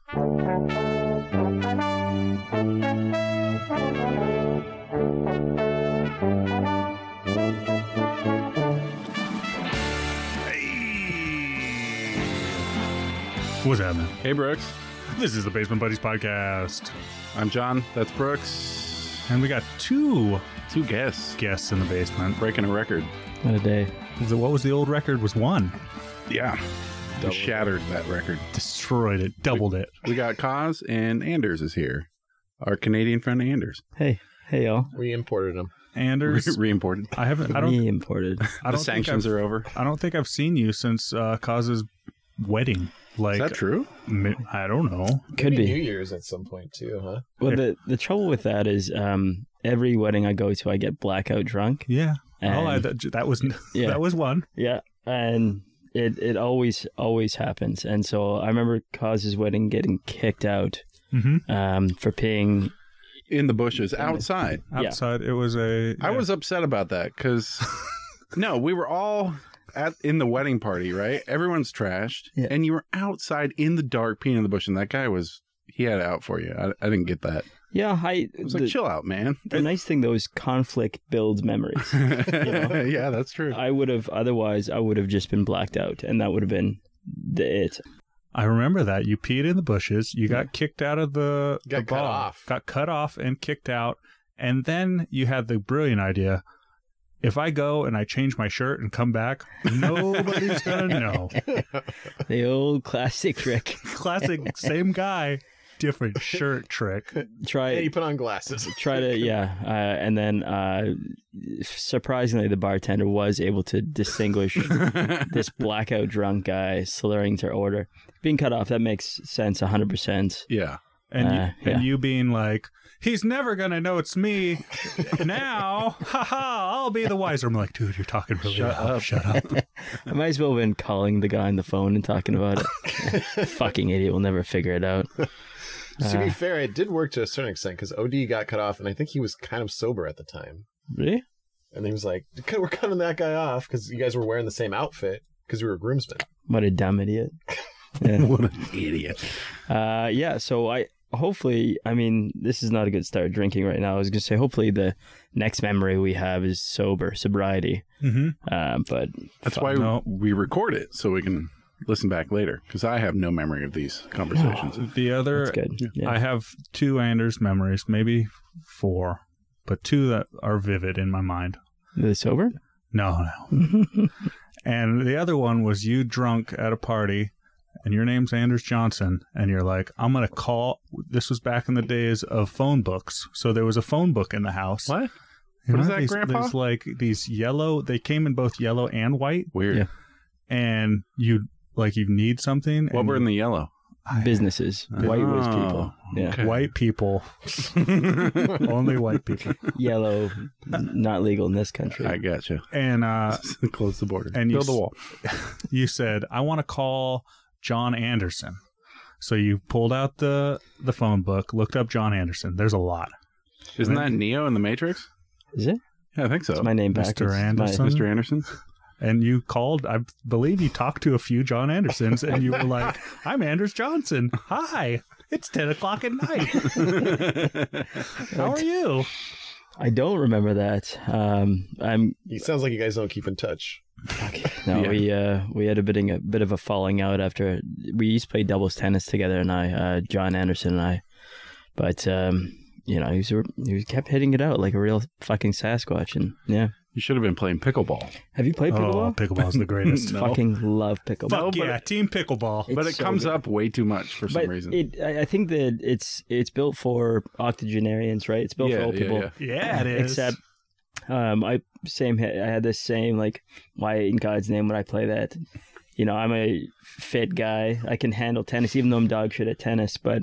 What's happening? Hey, Brooks. This is the Basement Buddies podcast. I'm John. That's Brooks. And we got two guests in the basement. breaking a record. What a day. What was the old record? Was one. Yeah. Shattered that record. Destroyed it. Doubled it. We got Kaz, and Anders is here. Our Canadian friend Anders. Hey y'all. We imported them. Anders. Re-imported. I don't Re-imported. The sanctions are over. I don't think I've seen you since Kaz's wedding. Like, Is that true? I don't know. Could Maybe be. New Year's at some point too, huh? Well, the trouble with that is every wedding I go to, I get blackout drunk. Yeah. And, That was yeah. That was one. Yeah, and it always happens. And so I remember Kaz's wedding getting kicked out for peeing In the bushes, outside. Outside, it was a... I was upset about that because, no, we were all in the wedding party, right? Everyone's trashed, and you were outside in the dark peeing in the bush, and that guy he had it out for you. I didn't get that. Yeah, It was like, chill out, man. The nice thing, though, is conflict builds memories. You know? Yeah, that's true. I would have just been blacked out, and that would have been it. I remember that. You peed in the bushes. You got kicked out of the Got cut bar. off. Got cut off and kicked out. And then you had the brilliant idea, if I go and I change my shirt and come back, nobody's going to know. The old classic trick. Classic, same guy, different shirt trick. Try Yeah, you put on glasses. try to and then surprisingly the bartender was able to distinguish this blackout drunk guy slurring to order. Being cut off, that makes sense 100%. Yeah. And you being like, he's never gonna know it's me now. I'll be the wiser. I'm like, dude, you're talking really loud. Shut up. I might as well have been calling the guy on the phone and talking about it. Fucking idiot will never figure it out. To be fair, it did work to a certain extent because OD got cut off, and I think he was kind of sober at the time. Really? And he was like, "We're cutting that guy off because you guys were wearing the same outfit because you were groomsmen." What a dumb idiot. Yeah. What an idiot. So hopefully, I mean, this is not a good start drinking right now. I was going to say, hopefully the next memory we have is sobriety. Mm-hmm. But that's why we record it, so we can listen back later, because I have no memory of these conversations. The other, that's good. Yeah. I have two Anders memories, maybe four, but two that are vivid in my mind. Are they sober? No. And the other one was you drunk at a party, and your name's Anders Johnson, and you're like, I'm going to call. This was back in the days of phone books. So there was a phone book in the house. What? What is that, Grandpa? There's like these yellow, they came in both yellow and white. Weird. Yeah. And you need something. What were in the yellow? Businesses. White was people. Yeah. Okay. White people. Only white people. Yellow, not legal in this country. I gotcha. And close the border. And build the wall. You said, I want to call John Anderson. So you pulled out the phone book, looked up John Anderson. There's a lot. Isn't that Neo in the Matrix? Is it? Yeah, I think so. It's my name backwards. Mr. Anderson. Mr. Anderson. And you called, I believe you talked to a few John Andersons, and you were like, I'm Anders Johnson. Hi, it's 10 o'clock at night. How are you? I don't remember that. It sounds like you guys don't keep in touch. Okay. No, we had a bit of a falling out after we used to play doubles tennis together, and John Anderson and I. But he kept hitting it out like a real fucking Sasquatch, and yeah. You should have been playing pickleball. Have you played pickleball? Oh, pickleball's the greatest. No. Fucking love pickleball. Fuck yeah, team pickleball. But it comes up way too much for some reason. I think that it's built for octogenarians, right? It's built for old people. Yeah, it is. Except, I had this same, like, why in God's name would I play that? You know, I'm a fit guy. I can handle tennis, even though I'm dog shit at tennis. But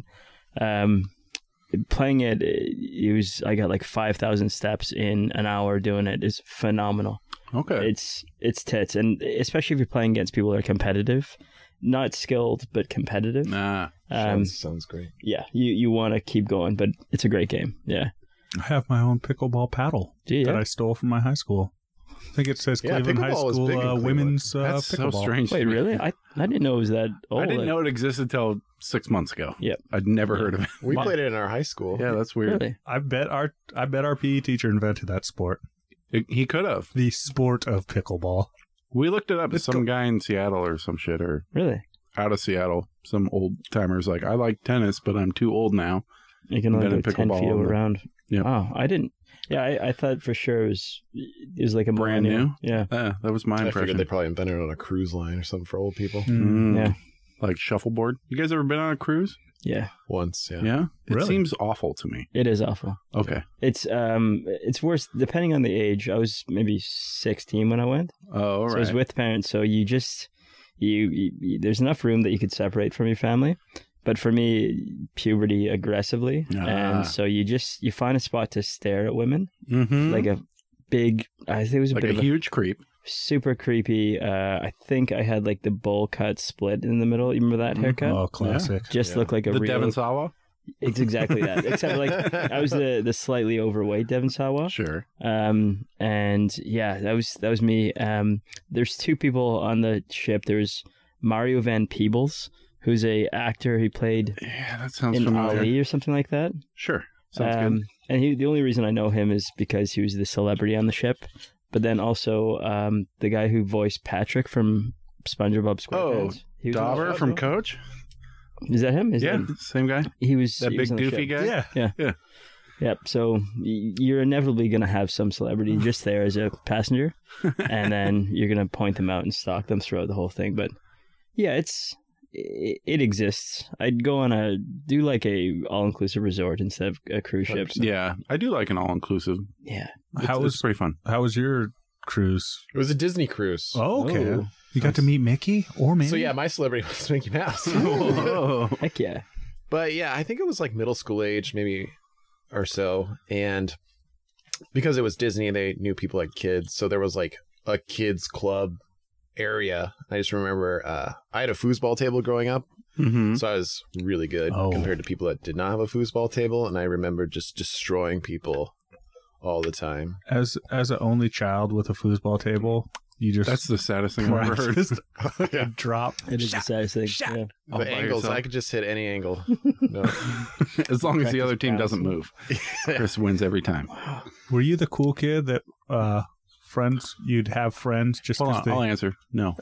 playing it, I got like 5,000 steps in an hour doing it. It's phenomenal. Okay. It's tits. And especially if you're playing against people that are competitive, not skilled, but competitive. Nah. Sounds great. Yeah. You want to keep going, but it's a great game. Yeah. I have my own pickleball paddle that I stole from my high school. I think it says Cleveland High School women's That's pickleball. so strange. Wait, really? I didn't know it was that old. I didn't know it existed until 6 months ago. Yep. I'd never heard of it. We played it in our high school. Yeah, that's weird. Really? I bet our PE teacher invented that sport. He could have. The sport of pickleball. We looked it up. Some guy in Seattle or some shit, or Really? out of Seattle. Some old timers like, I like tennis, but I'm too old now. You can only go Invented 10 feet pickleball. around. Yep. Oh, I didn't. Yeah, I thought for sure it was like a Brand millennial. new? Yeah. That was my I figured impression. they probably invented it on a cruise line or something for old people. Yeah. Like shuffleboard. You guys ever been on a cruise? Yeah. Once, yeah. Yeah? It Really? seems awful to me. It is awful. Okay. It's worse depending on the age. I was maybe 16 when I went. Oh, all So right. I was with parents, so you just you there's enough room that you could separate from your family. But for me, puberty aggressively, and so you find a spot to stare at women, like a big. I think it was a like bit a of huge creep. super creepy. I think I had like the bowl cut split in the middle. You remember that haircut? Oh, classic. Just looked like a The real. Devon Sawa? It's exactly that. Except like I was the slightly overweight Devon Sawa. Sure. And yeah, that was me. There's two people on the ship. There was Mario Van Peebles, who's a actor. He played Yeah, that sounds in familiar. Ali or something like that. Sure. Sounds good. And the only reason I know him is because he was the celebrity on the ship. But then also the guy who voiced Patrick from SpongeBob SquarePants. He was on the Dauber show. from Coach? Is that him? Is Yeah, that, same guy. he was That he big was on the goofy ship. guy? Yeah. Yep. So you're inevitably going to have some celebrity just there as a passenger, and then you're going to point them out and stalk them throughout the whole thing. But yeah, it exists. I'd go on do like a all-inclusive resort instead of a cruise ship. 100%. Yeah, I do like an all-inclusive. Yeah. It's pretty fun. How was your cruise? It was a Disney cruise. Oh, okay. Oh. You got to meet Mickey or Minnie? So yeah, my celebrity was Mickey Mouse. Whoa. Heck yeah. But yeah, I think it was like middle school age, maybe or so. And because it was Disney, they knew people had kids. So there was like a kids club area. I just remember I had a foosball table growing up. Mm-hmm. So I was really good compared to people that did not have a foosball table. And I remember just destroying people all the time. As an only child with a foosball table, you just That's the saddest thing I've ever heard. practiced Yeah. a drop. It is the saddest thing. Yeah. All The by angles, yourself. I could just hit any angle. No. As long as the Practice other team doesn't bouncing. move. Chris wins every time. Were you the cool kid that you'd have friends just Hold because on, I'll answer. No.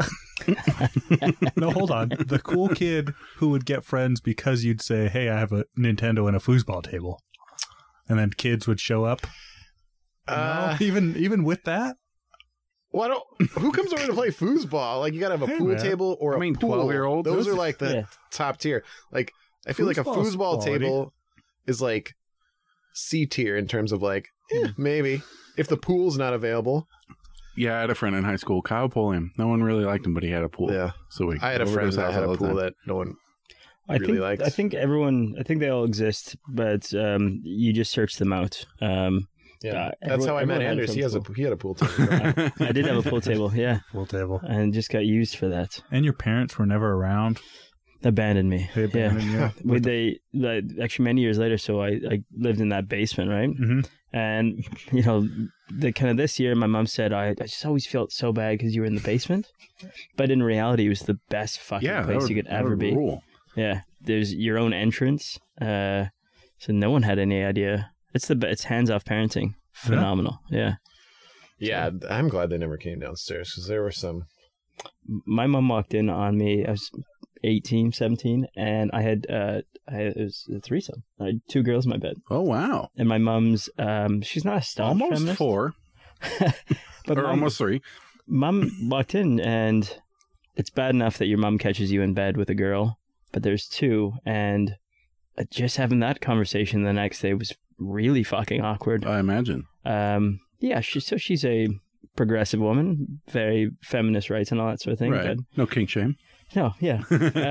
No, hold on. The cool kid who would get friends because you'd say, "Hey, I have a Nintendo and a foosball table," and then kids would show up. No, even with that. Well, who comes over to play foosball? Like, you gotta have a Hey, pool man. table or I mean, a pool. 12-year-old. Those are like the Yeah. top tier. Like, I feel like a Foosball's foosball quality. table is like C tier in terms of like, maybe if the pool's not available. Yeah, I had a friend in high school, Kyle Pulliam. No one really liked him, but he had a pool. Yeah, So I had a over to friend his that house had all a the pool time. that no one. I Really think liked. I think they all exist, but you just search them out. Yeah, that's how I met everyone had Anders. from He had a pool table. I did have a pool table, yeah, Full table. and just got used for that. And your parents were never around. Abandoned me. They abandoned you. Actually many years later, so I lived in that basement, right? Mhm. And the kind of this year, my mom said I just always felt so bad because you were in the basement, but in reality, it was the best fucking Yeah, place you could that ever would be. rule. Yeah, there's your own entrance, so no one had any idea. It's hands off parenting, phenomenal. Yeah. Yeah, I'm glad they never came downstairs because there were some. My mom walked in on me. I was 18, 17, and I had it was a threesome. I had 2 girls in my bed, Oh, wow. and my mom's she's not a staunch Almost feminist, 4. but Or mom, almost 3. Mom walked in, and it's bad enough that your mom catches you in bed with a girl, but there's 2, and just having that conversation the next day was really fucking awkward. I imagine. Yeah, she's a progressive woman, very feminist rights and all that sort of thing. Right. No kink shame. But no, yeah,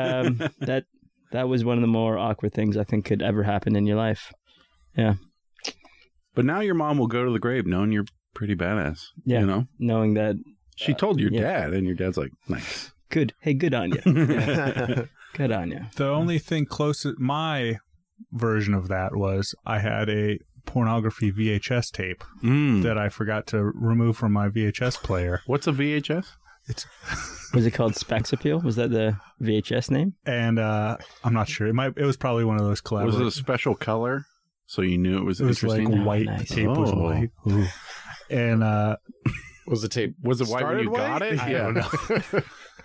that was one of the more awkward things I think could ever happen in your life. Yeah, But now your mom will go to the grave knowing you're pretty badass. Yeah. You know? knowing that She told your yeah. dad, and your dad's like, nice. good on you, good on you. The only thing close to my version of that was I had a pornography VHS tape that I forgot to remove from my VHS player. What's a VHS? Was it called Specs Appeal? Was that the VHS name? And I'm not sure. It was probably one of those collaborative. Was it a special color so you knew it was interesting? Like white. Nice. The tape was white. Ooh. And Was the tape was it white when you got it? I don't know.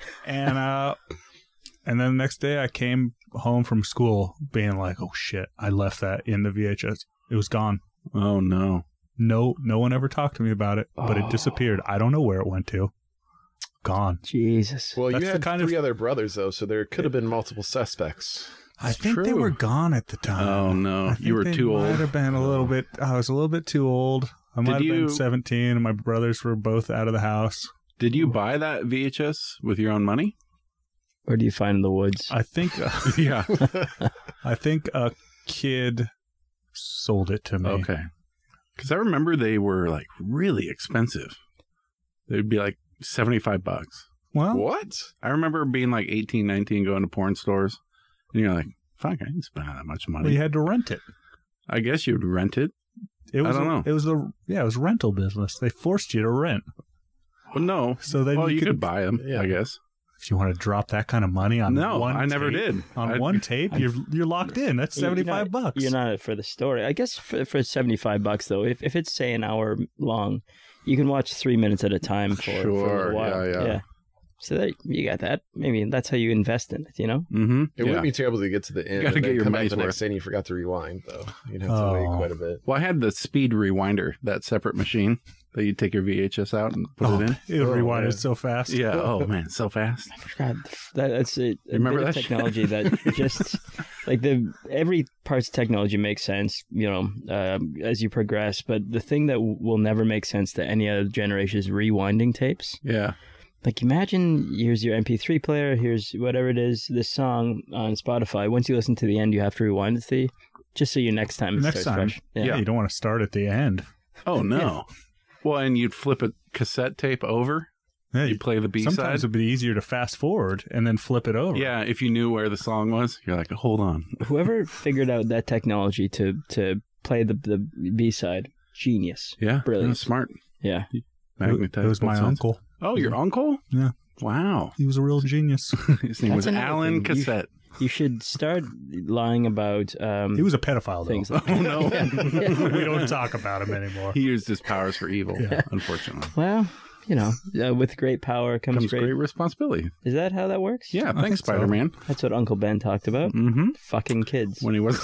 And then the next day I came home from school being like, oh shit, I left that in the VHS. It was gone. Oh no. No one ever talked to me about it, but it disappeared. I don't know where it went to. Gone. Jesus. Well, That's you the had kind three of- other brothers, though, so there could have been multiple suspects. I think they true. were gone at the time. Oh no. I think You were they too might old. have been a little bit. I was a little bit too old. I might have been 17, and my brothers were both out of the house. Did you buy that VHS with your own money? Where do you find in the woods? I think. Yeah. I think a kid sold it to me. Okay. Because I remember they were like really expensive. They'd be like $75. Well, What? I remember being like 18, 19, going to porn stores, and you're like, "Fuck, I didn't spend that much money." you had to rent it. I guess you'd rent it. It was. I don't know. It was it was rental business. They forced you to rent. Well, no. So then Well, you could buy them, Yeah. I guess. If you want to drop that kind of money on No, one I never tape- did. On one tape, you're locked in. That's $75. You're not for the story. I guess for $75 though, if it's say an hour long, you can watch 3 minutes at a time for a Sure, little while. yeah. So that, you got that. Maybe that's how you invest in it. You know. Mm-hmm. It wouldn't be terrible to get to the end. gotta and get then your come back money's the worth. next day and you forgot to rewind, though. You'd have to wait quite a bit. Well, I had the speed rewinder, that separate machine that you take your VHS out and put it in. It rewinded man. so fast. Yeah. Oh man, so fast. God, that's a Remember bit of that shit? technology that just like every part's technology makes sense, you know, as you progress. But the thing that will never make sense to any other generation is rewinding tapes. Yeah. Like, imagine here's your MP3 player, here's whatever it is, this song on Spotify. Once you listen to the end, you have to rewind it just so you next time it Next starts time. fresh. Yeah, you don't want to start at the end. Oh no. Well, and you'd flip a cassette tape over. Yeah, You play the B sometimes side. it'd be easier to fast forward and then flip it over. Yeah, if you knew where the song was, you're like, hold on. Whoever figured out that technology to play the B side, genius. Yeah, Brilliant. Smart. Yeah. It was my uncle. Oh, your uncle? Yeah. Wow. He was a real genius. His name That's was another Alan thing. Cassette. You should start lying about He was a pedophile, though. things like Oh no. We don't talk about him anymore. He used his powers for evil, unfortunately. Well, you know, with great power comes Comes great. great responsibility. Is that how that works? Yeah, I thanks, think so. Spider-Man. That's what Uncle Ben talked about. Mm-hmm. Fucking kids. When he was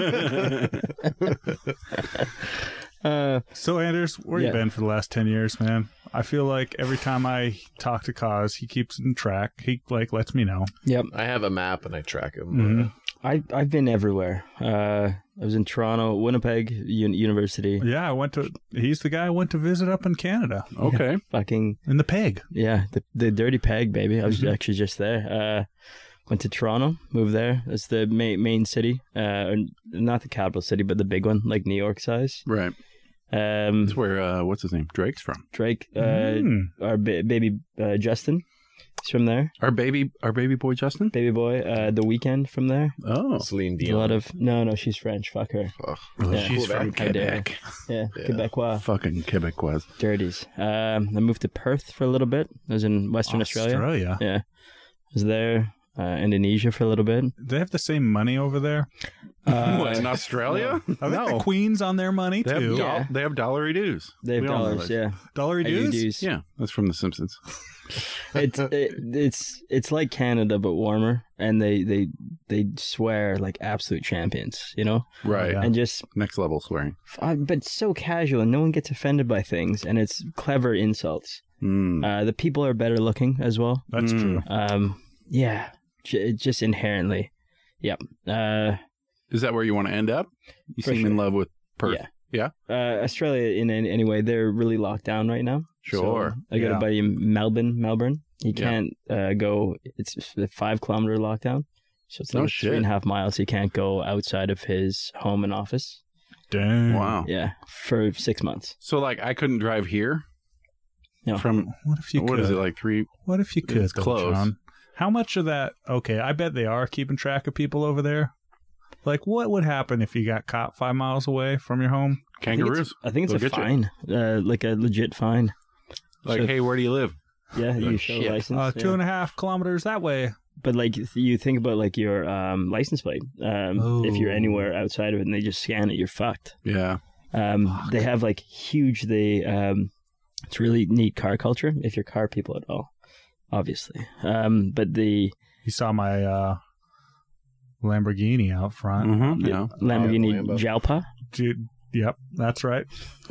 So, Anders, where you been for the last 10 years, man? I feel like every time I talk to Kaz, he keeps in track. He, lets me know. Yep. I have a map and I track them. Mhm. I've been everywhere. I was in Toronto, Winnipeg University. Yeah, he's the guy I went to visit up in Canada. okay. Fucking In the Peg. yeah, the Dirty Peg, baby. I was actually just there. Went to Toronto, moved there. It's the main city, not the capital city, but the big one, like New York size. Right. That's where what's his name? Drake's from. Drake, our baby Justin, he's from there. Our baby boy Justin. Baby boy, The Weeknd from there. Oh, Celine A Dion. lot of no, she's French. Fuck her. Ugh. Yeah. she's from How dare. Quebec. Yeah, Quebecois. Fucking Quebecois. Dirties. I moved to Perth for a little bit. I was in Western Australia. Yeah, I was there. Indonesia for a little bit. Do they have the same money over there? What, in Australia? I think the Queen's on their money, They too. have, they have dollary dues. They have We all know dollars. this. Yeah, Dollary dues? AUDs. Yeah, that's from The Simpsons. It's like Canada but warmer, and they swear like absolute champions, you know, Right. Yeah. and just Next level swearing. but so casual, and no one gets offended by things, and it's clever insults. Mm. The people are better looking as well. That's true. Yeah, just inherently. Yep. Is that where you want to end up? You For seem sure. in love with Perth. Yeah. Australia, in any way, they're really locked down right now. Sure. So I got a buddy in Melbourne. You Yeah. can't go. It's a 5 kilometer lockdown, so it's No like shit. 3.5 miles. He can't go outside of his home and office. Dang. Wow. Yeah, for 6 months. So, like, I couldn't drive here No. from, What if you what could? is it, like 3? What if you could, It's though, close. John? How much of that? Okay, I bet they are keeping track of people over there. Like, what would happen if you got caught 5 miles away from your home? Kangaroos. I think it's They'll a get you. fine, like a legit fine. Like, So- hey, where do you live? Yeah, you show a license. 2.5 kilometers that way. But like you think about like your license plate. If you're anywhere outside of it and they just scan it, you're fucked. Yeah. They have like huge. It's really neat car culture. If you're car people at all, obviously. But you saw my Lamborghini out front. Mm-hmm. Yeah. Lamborghini Jalpa. Dude, yep, that's right.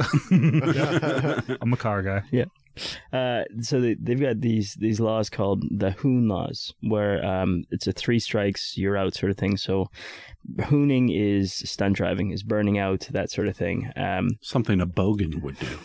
I'm a car guy. Yeah. So they've got these laws called the Hoon laws, where it's a 3 strikes, you're out sort of thing. So hooning is stunt driving, is burning out, that sort of thing. Something a bogan would do.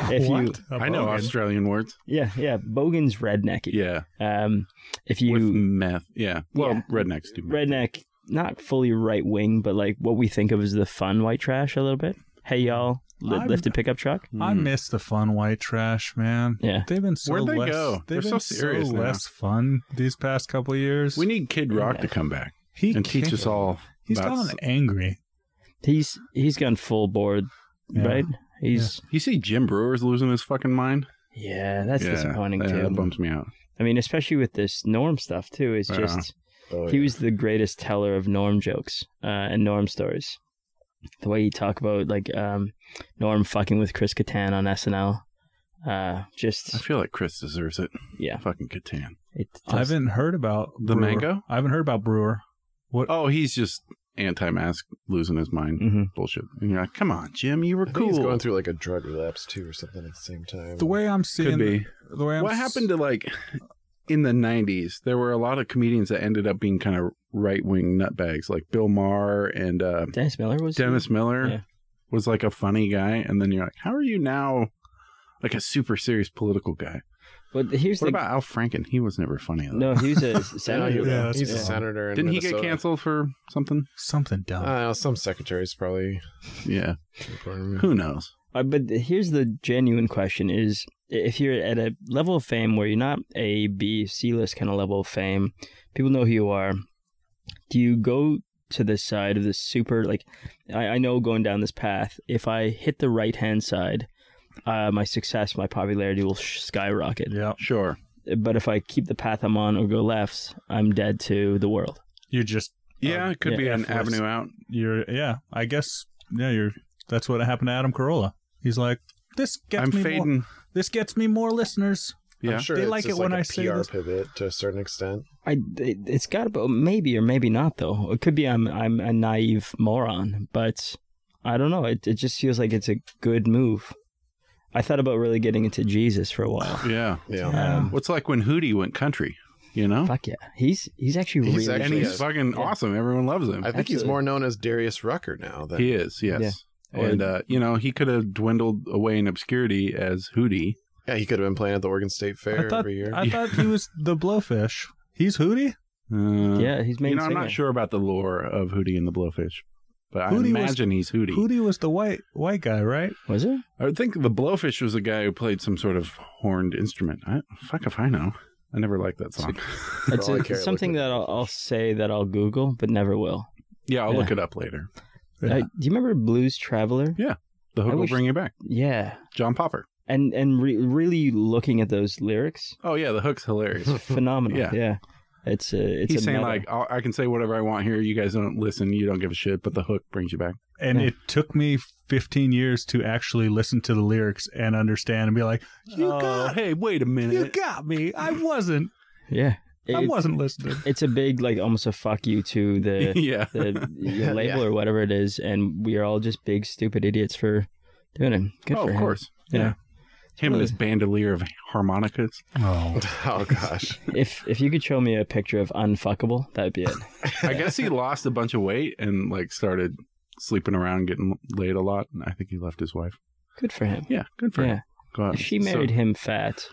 I know Australian words. Yeah. Bogan's rednecky. Yeah. If you with meth. Yeah. Well, rednecks do meth. Redneck, not fully right wing, but like what we think of as the fun white trash a little bit. Hey y'all. Lifted pickup truck. I miss the fun white trash, man. Yeah, they've been so Where'd they less, go? They're so serious now. Less fun these past couple of years. We need Kid Rock to come back and teach us all. He's gone angry. He's gone full board, right? You see Jim Brewer's losing his fucking mind. Yeah, that's disappointing too. That bums me out. I mean, especially with this Norm stuff too. It's just he was the greatest teller of Norm jokes and Norm stories. The way you talk about like Norm fucking with Chris Kattan on SNL, I feel like Chris deserves it. Yeah, fucking Kattan. I haven't heard about the Brewer. mango. I haven't heard about Brewer. What? Oh, he's just anti-mask, losing his mind, bullshit. And you're like, come on, Jim, you were cool. He's going through like a drug relapse too, or something at the same time. The way I'm seeing, could be. What happened to like in the 90s? There were a lot of comedians that ended up being kind of right-wing nutbags, like Bill Maher and Dennis Miller was like a funny guy, and then you're like, how are you now like a super serious political guy? But what about Al Franken? He was never funny though. No, he was a senator. He's a senator. Didn't Minnesota. He get canceled for something? Something dumb. Some secretaries probably. Yeah. Who knows? But here's the genuine question: is if you're at a level of fame where you're not A, B, C-list kind of level of fame, people know who you are. Do you go to the side of the super, like, I know going down this path, if I hit the right-hand side, my success, my popularity will skyrocket. Yeah, sure. But if I keep the path I'm on or go left, I'm dead to the world. You're just... it could be an avenue out. I guess, that's what happened to Adam Carolla. He's like, this gets me more listeners. Yeah, I'm sure they it's like it just when like I a say PR this. pivot to a certain extent. It's got to be maybe or maybe not though. It could be I'm a naive moron, but I don't know. It just feels like it's a good move. I thought about really getting into Jesus for a while. Yeah. What's like when Hootie went country? You know? Fuck yeah. He's actually really and he's fucking awesome. Everyone loves him. I think he's more known as Darius Rucker now. He is, yes. Yeah. And he could have dwindled away in obscurity as Hootie. Yeah, he could have been playing at the Oregon State Fair every year. I thought he was the Blowfish. He's Hootie? Yeah, he's main singer. I'm not sure about the lore of Hootie and the Blowfish, but I imagine he's Hootie. Hootie was the white guy, right? Was it? I would think the Blowfish was the guy who played some sort of horned instrument. Fuck if I know. I never liked that song. It's something that I'll say that I'll Google, but never will. Yeah, I'll look it up later. Do you remember Blues Traveler? Yeah. The Hook Will Bring You Back. Yeah. John Popper. And really looking at those lyrics. Oh yeah, the hook's hilarious. Phenomenal. Yeah. It's he's saying like, I can say whatever I want here. You guys don't listen. You don't give a shit. But the hook brings you back. And it took me 15 years to actually listen to the lyrics and understand and be like, hey, wait a minute. You got me. I wasn't. Yeah. I wasn't listening. It's a big, like, almost a fuck you to the label or whatever it is. And we are all just big, stupid idiots for doing it. Good for him. Of course. Yeah. Him and his bandolier of harmonicas. Oh gosh. If you could show me a picture of Unfuckable, that'd be it. I guess he lost a bunch of weight and like started sleeping around, getting laid a lot. And I think he left his wife. Good for him. Yeah, good for him. Go out. If she married him fat.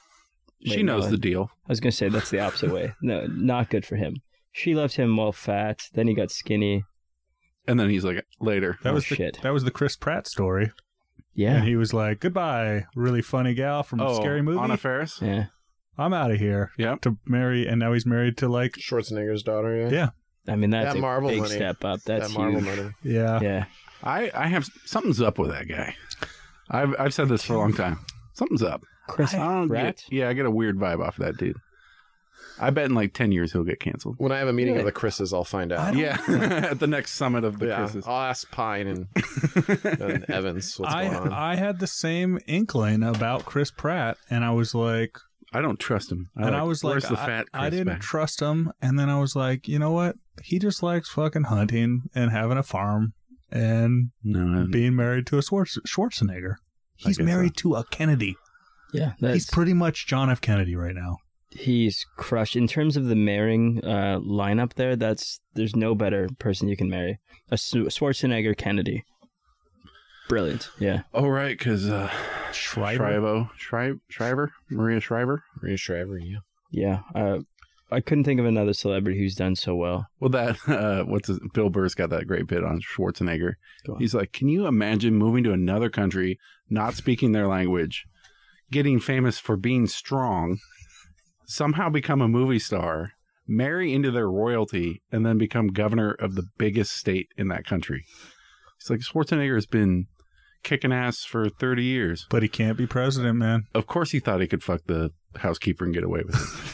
She knows the deal. I was going to say that's the opposite way. No, not good for him. She left him while fat. Then he got skinny. And then he's like, later. That was the Chris Pratt story. Yeah. And he was like, goodbye, really funny gal from a scary movie. Anna Faris? Yeah. I'm out of here. Yeah. To marry, and now he's married to like... Schwarzenegger's daughter, Yeah. I mean, that's a Marvel big money. step up. That's that Marvel huge. money. Yeah. Yeah. I have... Something's up with that guy. I've said this for a long time. Something's up. Chris Pratt? I get a weird vibe off of that dude. I bet in like 10 years he'll get canceled. When I have a meeting of the Chris's, I'll find out. Yeah, at the next summit of the Chris's. I'll ask Pine and Evans what's going on. I had the same inkling about Chris Pratt, and I was like, I don't trust him. I was like, where's the fat Chris I didn't back? trust him, and then I was like, you know what? He just likes fucking hunting and having a farm and being married to a Schwarzenegger. He's married to a Kennedy. Yeah, he's pretty much John F. Kennedy right now. He's crushed in terms of the marrying lineup. There's no better person you can marry. A Schwarzenegger Kennedy. Brilliant. Yeah. Oh right, because Shriver. Maria Shriver. Yeah. Yeah. I couldn't think of another celebrity who's done so well. Well, that Bill Burr's got that great bit on Schwarzenegger. He's like, can you imagine moving to another country, not speaking their language, getting famous for being strong, somehow become a movie star, marry into their royalty, and then become governor of the biggest state in that country? He's like, Schwarzenegger has been kicking ass for 30 years. But he can't be president, man. Of course he thought he could fuck the housekeeper and get away with it.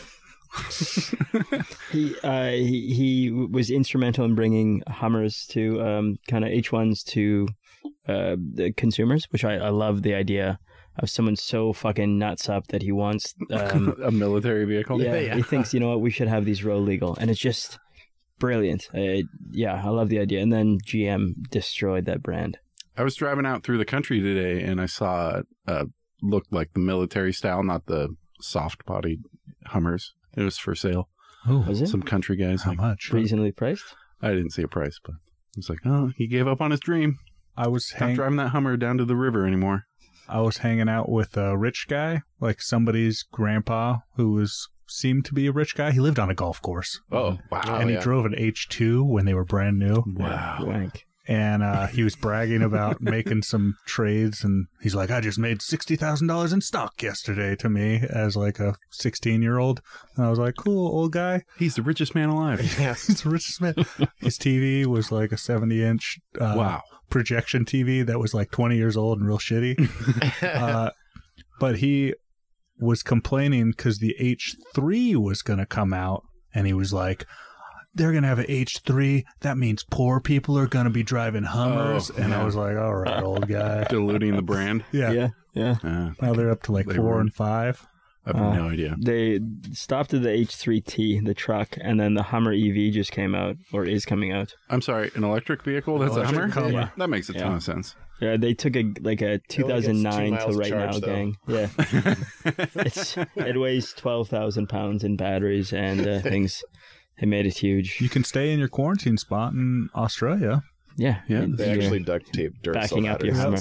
He was instrumental in bringing Hummers to kind of H1s to the consumers, which I love the idea of someone so fucking nuts up that he wants a military vehicle. Yeah, he thinks, you know what, we should have these road legal, and it's just brilliant. I love the idea. And then GM destroyed that brand. I was driving out through the country today, and I saw looked like the military style, not the soft bodied Hummers. It was for sale. Oh, was it? Some country guys. How much? Reasonably priced? I didn't see a price, but it's like, oh, he gave up on his dream. I was not driving that Hummer down to the river anymore. I was hanging out with a rich guy, like somebody's grandpa who seemed to be a rich guy. He lived on a golf course. Oh, wow. And he drove an H2 when they were brand new. Wow. Wank. And he was bragging about making some trades, and he's like, I just made $60,000 in stock yesterday to me as like a 16-year-old. And I was like, cool, old guy. He's the richest man alive. Yeah, he's the richest man. His TV was like a 70-inch projection TV that was like 20 years old and real shitty. But he was complaining because the H3 was going to come out, and he was like, they're going to have an H3. That means poor people are going to be driving Hummers. I was like, all right, old guy. Diluting the brand. Yeah. Now they're up to like 4 and 5. I have no idea. They stopped at the H3T, the truck, and then the Hummer EV just came out, or is coming out. I'm sorry, an electric vehicle? That's a Hummer? Yeah. That makes a ton of sense. Yeah, they took a 2009 to right now gang. Yeah. It weighs 12,000 pounds in batteries and things. They made it huge. You can stay in your quarantine spot in Australia. Yeah. They actually duct taped dirt backing up your Hummer.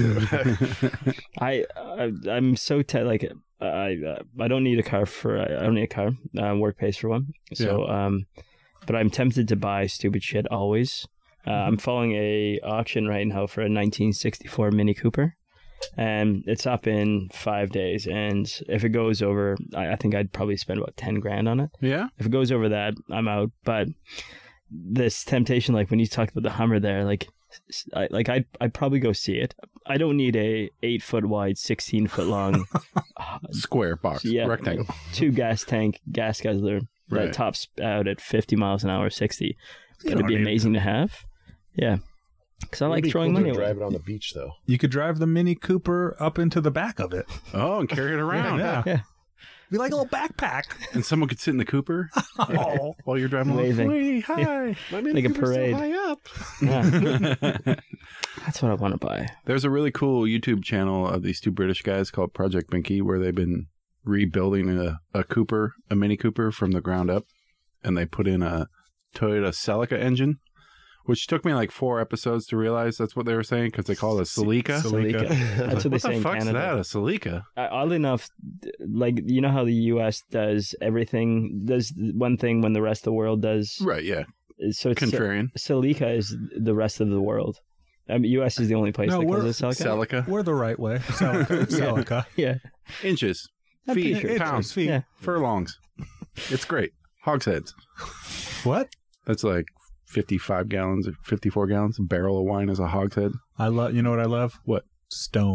I'm so I don't need a car I don't need a car. Work pays for one. So but I'm tempted to buy stupid shit always. I'm following a auction right now for a 1964 Mini Cooper. And it's up in 5 days. And if it goes over, I think I'd probably spend about 10 grand on it. Yeah. If it goes over that, I'm out. But this temptation, like when you talked about the Hummer there, I'd probably go see it. I don't need a 8-foot wide, 16-foot long square box, rectangle, 2 gas guzzler that tops out at 50 miles an hour, 60. It'd be amazing to have. Yeah. Because I like throwing money away. Drive it on the beach, though. You could drive the Mini Cooper up into the back of it. Oh, and carry it around. Yeah. Be like a little backpack. And someone could sit in the Cooper while you're driving waving. Hey, hi. My like a parade. So high up. Yeah. That's what I want to buy. There's a really cool YouTube channel of these 2 British guys called Project Binky, where they've been rebuilding a Mini Cooper from the ground up, and they put in a Toyota Celica engine, which took me like 4 episodes to realize that's what they were saying, because they call it a Celica. Celica. That's what they say in Canada. What the fuck's that, a Celica? Oddly enough, like, you know how the U.S. does everything, does one thing when the rest of the world does? Right, yeah. So it's contrarian. Celica is the rest of the world. I mean, U.S. is the only place that calls it Celica. Celica. We're the right way. Celica. Yeah. Inches. Feet. Pounds. Feet. Yeah. Furlongs. It's great. Hogsheads. What? That's like 55 gallons or 54 gallons. A barrel of wine is a hogshead. You know what I love? What? Stone.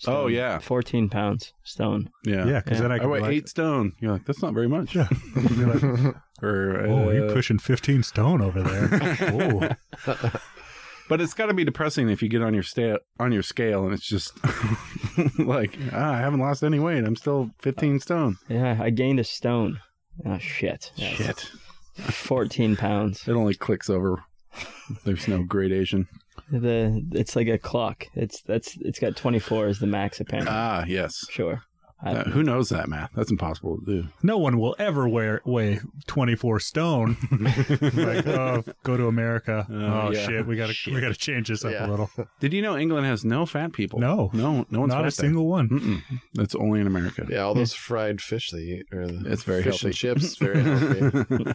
stone. Oh, yeah. 14 pounds stone. Yeah. Yeah, because then I I could be weigh like, 8 stone. You're like, that's not very much. Yeah. Be like, Or, oh, you're pushing 15 stone over there. Oh. But it's got to be depressing if you get on your scale and it's just like, I haven't lost any weight. I'm still 15 stone. Yeah, I gained a stone. Oh, shit. Yeah, Shit. 14 pounds. It only clicks over. There's no gradation. It's like a clock. It's got 24 as the max, apparently. Ah, yes. Sure. Who knows that math? That's impossible to do. No one will ever weigh 24 stone. Like, oh, go to America. Oh, yeah. shit, we gotta change this up a little. Did you know England has no fat people? No one's not fat a single one. Mm-mm. That's only in America. Yeah, all those fried fish they eat. Or It's very fish healthy. and chips, very healthy.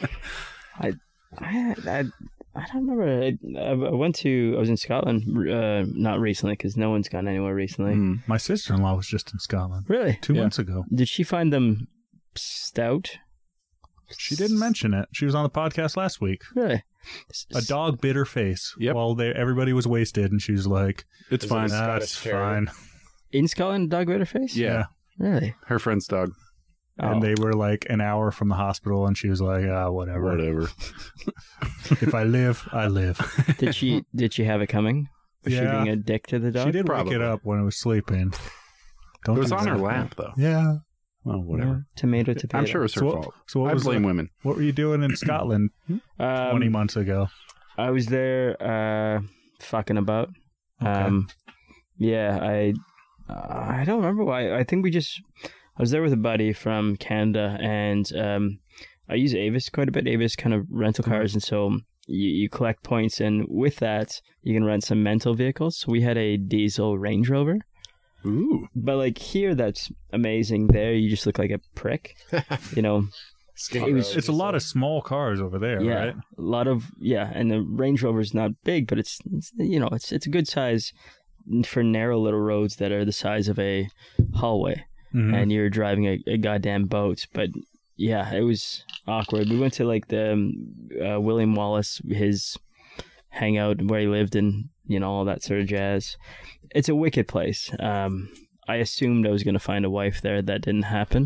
I don't remember. I was in Scotland, not recently, because no one's gone anywhere recently. My sister-in-law was just in Scotland Really? 2 months ago. Did she find them stout? She didn't mention it. She was on the podcast last week. Really? A dog bit her face Yep. while everybody was wasted, and she was like, It's Is it fine. a Scottish "That's Terrier?" fine." In Scotland, dog bit her face? Yeah. Really? Her friend's dog. Oh. And they were like an hour from the hospital, and she was like, whatever. Whatever. If I live, I live. Did she have it coming? Was she Yeah. being a dick to the dog? She did Probably. wake it up when it was sleeping. Don't It was do on that. her lap, though. Yeah. Well, whatever. Tomato. I'm sure it's her So fault. So what I was blame women. What were you doing in Scotland 20 months ago? I was there fucking about. Okay. Yeah, I don't remember why. I think I was there with a buddy from Canada, and I use Avis quite a bit. Avis kind of rental cars, and so you collect points, and with that, you can rent some rental vehicles. So we had a diesel Range Rover. Ooh. But like here, that's amazing. There, you just look like a prick. You know, Skinny It was- road, It's a lot of small cars over there, yeah, right? a lot of and the Range Rover's not big, but it's a good size for narrow little roads that are the size of a hallway, Mhm. and you're driving a goddamn boat. But yeah, it was awkward. We went to like the William Wallace, his hangout where he lived, and all that sort of jazz. It's a wicked place. I assumed I was going to find a wife there. That didn't happen.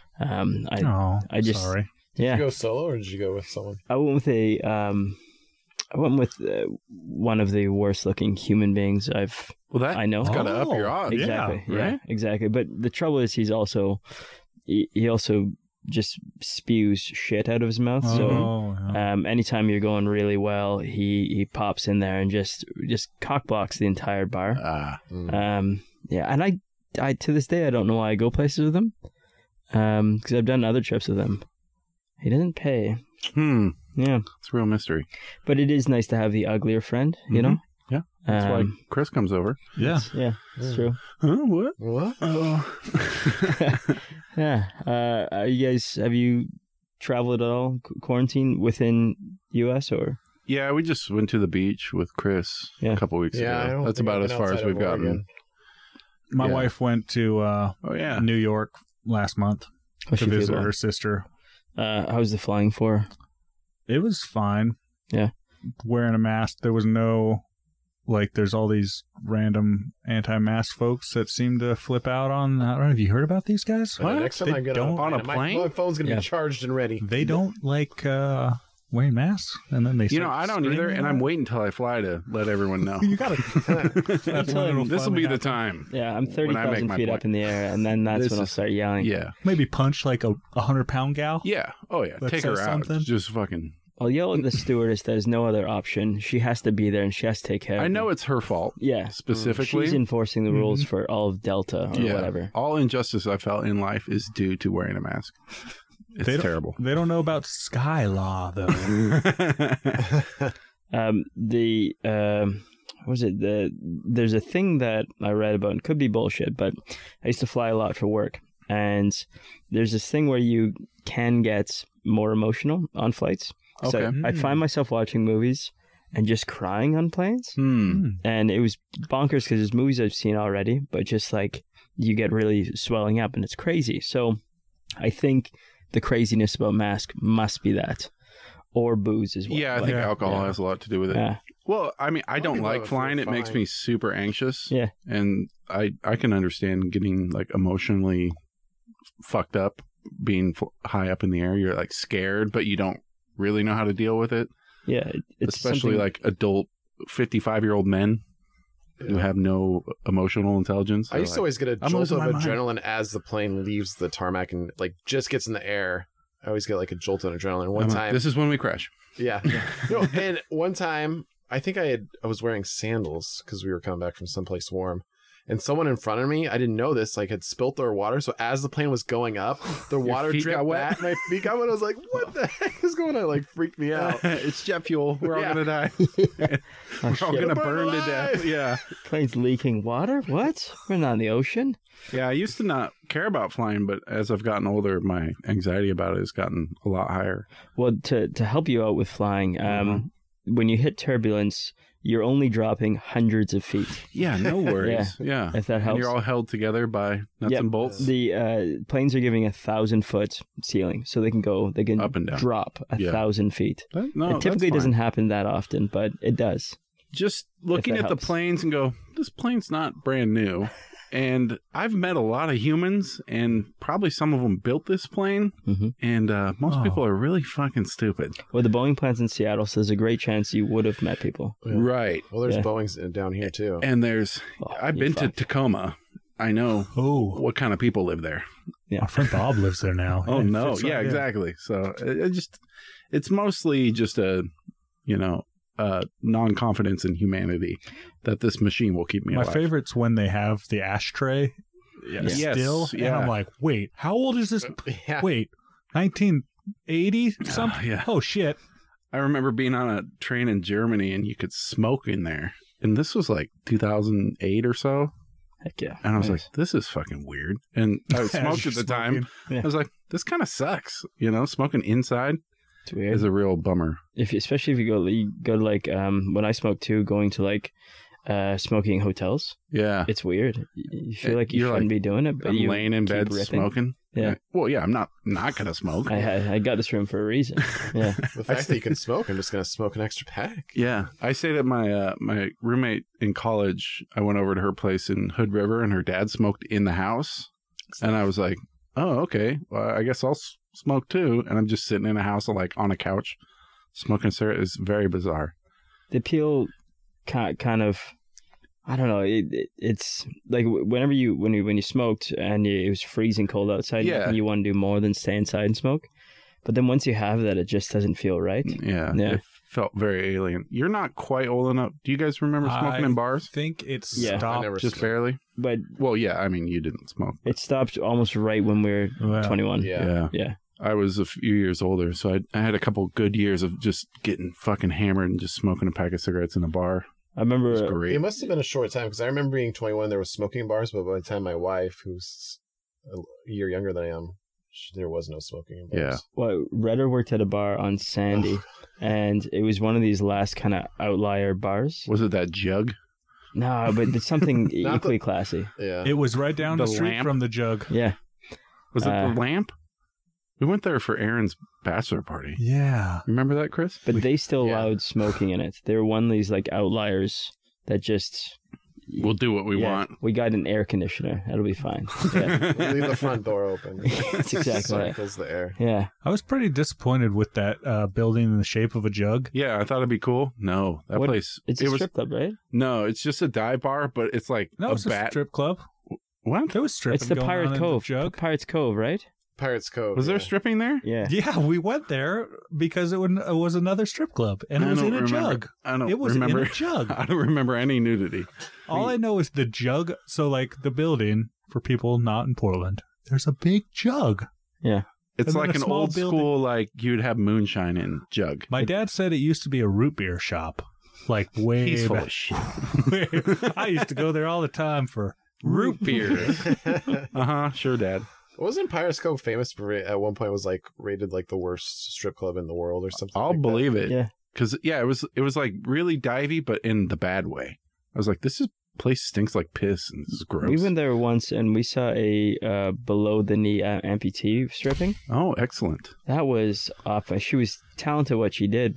I just sorry. Did yeah. you go solo or did you go with someone? I went with one of the worst looking human beings Well, I know. Got to up your Oh, odds. Exactly. yeah, Yeah, right? exactly. But the trouble is, he also just spews shit out of his mouth. So Oh, yeah. anytime you're going really well, he pops in there and just cockblocks the entire bar. Ah. Yeah, and I to this day I don't know why I go places with him. Because I've done other trips with him. He doesn't pay. Yeah, It's a real mystery. but it is nice to have the uglier friend. You know. Yeah. That's why Chris comes over. Yeah. Yeah, it's true. Huh? What? What? Oh. Yeah. Have you traveled at all? Quarantine within U.S. or? Yeah, we just went to the beach with Chris Yeah. a couple weeks Yeah, I ago. don't That's think about I've as been far as outside of we've gotten. Oregon. My Yeah. wife went to Oh, yeah. New York last month How's to she feel visit about her it? sister. How's the flying for? It was fine. Yeah. Wearing a mask. There was no, there's all these random anti-mask folks that seem to flip out on. I don't know. Have you heard about these guys? And the next time They I get don't- on a my plane? phone's gonna Yeah. be charged and ready. They don't like wearing masks, and then they. You know, start I don't either, screaming and I'm about waiting until I fly to let everyone know. it. You gotta. That's when it'll This will finally be the happen. time. Yeah, I'm When I make 30,000 my feet point. up in the air, and then that's This when I'll is- start yelling. Yeah. Maybe punch like a 100-pound gal. Yeah. Oh, yeah. That Take her says out. something. Just fucking. I'll yell at the stewardess. There's no other option. She has to be there, and she has to take care of I know me. it's her fault Yeah. specifically. She's enforcing the rules for all of Delta or yeah. whatever. All injustice I felt in life is due to wearing a mask. It's They don't- terrible. They don't know about Sky Law though. There's a thing that I read about, and could be bullshit, but I used to fly a lot for work, and there's this thing where you can get more emotional on flights. So Okay. I'd find myself watching movies and just crying on planes, and it was bonkers because there's movies I've seen already, but just like you get really swelling up, and it's crazy. So I think the craziness about mask must be that, or booze as well. Yeah, I think alcohol has a lot to do with it. Yeah. Well, I mean, I don't people like have a flying. fear It makes flying. me super anxious. Yeah. And I can understand getting like emotionally fucked up, being high up in the air. You're like scared, but you don't really know how to deal with it. Yeah, it's Especially something- like adult 55-year-old men who have no emotional intelligence. I used to always get a I'm jolt losing of my mind. adrenaline as the plane leaves the tarmac and like just gets in the air. I always get like a jolt of adrenaline. One time, This is when we crash. yeah. No, and one time, I think I was wearing sandals because we were coming back from someplace warm. And someone in front of me, I didn't know this, like had spilt their water. So as the plane was going up, the water feet dripped got wet? back. My feet got wet. I was like, what the heck is going on? It like freaked me out. It's jet fuel. We're all Yeah. gonna die. Oh, We're all shit. gonna Burn burn to alive. death. Yeah. Plane's leaking water? What? We're not in the ocean. Yeah, I used to not care about flying, but as I've gotten older, my anxiety about it has gotten a lot higher. Well, to help you out with flying, when you hit turbulence, you're only dropping hundreds of feet. Yeah, no worries. Yeah. If that And helps. you're all held together by nuts Yep. and bolts. The planes are giving 1,000-foot ceiling, so they can Up and down. drop 1,000 feet. No, It typically doesn't happen that often, but it does. Just looking that at helps. the planes and go, this plane's not brand new. And I've met a lot of humans, and probably some of them built this plane. Mhm. And most Oh. people are really fucking stupid. Well, the Boeing plants in Seattle, so there's a great chance you would have met people. Yeah. Right. Well, there's Yeah. Boeings down here too. And there's, Oh, I've you're been to fucked. Tacoma. I know Oh, what kind of people live there. my friend Bob lives there now. Oh, It no. fits right Yeah, in. exactly. So it's mostly just a, non-confidence in humanity that this machine will keep me My alive. favorite's when they have the ashtray Yes, still, and yeah. I'm like, wait, how old is this? Yeah. Wait, 1980 something? yeah. Oh shit! I remember being on a train in Germany and you could smoke in there. And this was like 2008 or so. Heck yeah. And I was Nice. like, this is fucking weird. And I smoked at the time. Yeah. I was like, this kind of sucks. Smoking inside It's weird. is a real bummer. Especially if you go to like when I smoke too, going to like smoking hotels. Yeah. It's weird. You feel like you You're shouldn't like, be doing it, but I'm you laying in keep bed ripping. smoking. Yeah. Well, yeah, I'm not going to smoke. I got this room for a reason. Yeah. The fact that you can smoke, I'm just going to smoke an extra pack. Yeah, I stayed at my my roommate in college. I went over to her place in Hood River, and her dad smoked in the house. And I was like, "Oh, okay. Well, I guess I'll smoke too." And I'm just sitting in a house, like on a couch, smoking cigarette. It's very bizarre. The appeal kind of, I don't know. It's like when you smoked and it was freezing cold outside, Yeah. nothing you want to do more than stay inside and smoke. But then once you have that, it just doesn't feel right. Yeah, Yeah. it felt very alien. You're not quite old enough. Do you guys remember smoking in I bars? think it's Yeah. I stopped. never- Just barely. But Well, yeah. I mean, you didn't smoke. it stopped almost right when we were Well, 21. Yeah. Yeah. I was a few years older, so I had a couple good years of just getting fucking hammered and just smoking a pack of cigarettes in a bar. I It was remember great. It must have been a short time because I remember being 21. There was smoking bars, but by the time my wife, who's a year younger than I am, there was no smoking in bars. Redder worked at a bar on Sandy, and it was one of these last kind of outlier bars. Was it that jug? No, but it's something Not equally classy. Yeah. It was right down the, The street lamp? from the jug. Yeah. Was it Uh, the lamp? We went there for Aaron's bachelor party. Yeah. Remember that, Chris? But they still yeah. allowed smoking in it. They were one of these like outliers that just We'll do what we yeah, want. We got an air conditioner. That'll be fine. Yeah. We leave the front door open. That's exactly right. Cycles the air. Yeah. I was pretty disappointed with that building in the shape of a jug. Yeah, I thought it'd be cool. No, that What- place. It's it a was strip club, right? no. It's just a dive bar, but it's like No, a it's a bat. strip club. What? There was stripping It's the going on Pirate in the Cove. jug. Pirates Cove, right? Pirates Cove. Was there yeah. stripping there? Yeah. Yeah, we went there because it was another strip club, and it I was don't in a remember. jug. I don't It was remember. in a jug. I don't remember any nudity. All I know is the jug. So, like the building for people not in Portland, there's a big jug. Yeah. It's And then like a an small old building. school, like you'd have moonshine in jug. My dad said it used to be a root beer shop, like way He's full back. of shit. I used to go there all the time for Root beer. Sure, Dad. Wasn't Pirates Cove famous for at one point was like rated like the worst strip club in the world or something? I'll like believe it. Yeah. Because it was like really divey, but in the bad way. I was like, this place stinks like piss, and this is gross. We went there once and we saw a below the knee amputee stripping. Oh, excellent. That was off. She was talented at what she did, but